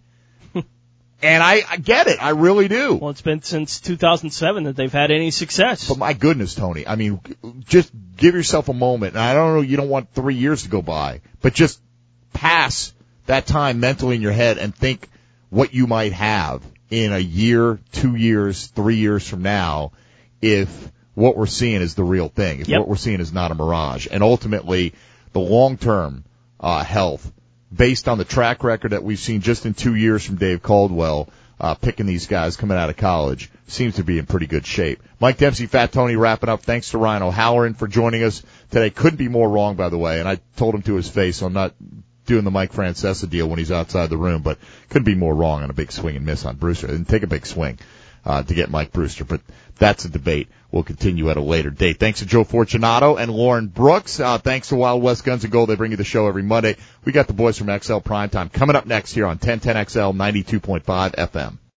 And I, I get it. I really do. Well, it's been since two thousand seven that they've had any success. But my goodness, Tony, I mean, just give yourself a moment. And I don't know, you don't want three years to go by, but just pass that time mentally in your head and think what you might have in a year, two years, three years from now, if what we're seeing is the real thing, if Yep. what we're seeing is not a mirage. And ultimately, the long-term uh, health, based on the track record that we've seen just in two years from Dave Caldwell, uh, picking these guys coming out of college, seems to be in pretty good shape. Mike Dempsey, Fat Tony, wrapping up. Thanks to Ryan O'Halloran for joining us today. Couldn't be more wrong, by the way, and I told him to his face, so I'm not doing the Mike Francesa deal when he's outside the room, but couldn't be more wrong on a big swing and miss on Brewster. Didn't take a big swing uh, to get Mike Brewster, but that's a debate we'll continue at a later date. Thanks to Joe Fortunato and Lauren Brooks. Uh, thanks to Wild West Guns and Gold. They bring you the show every Monday. We got the boys from X L Primetime coming up next here on ten ten X L ninety-two point five F M.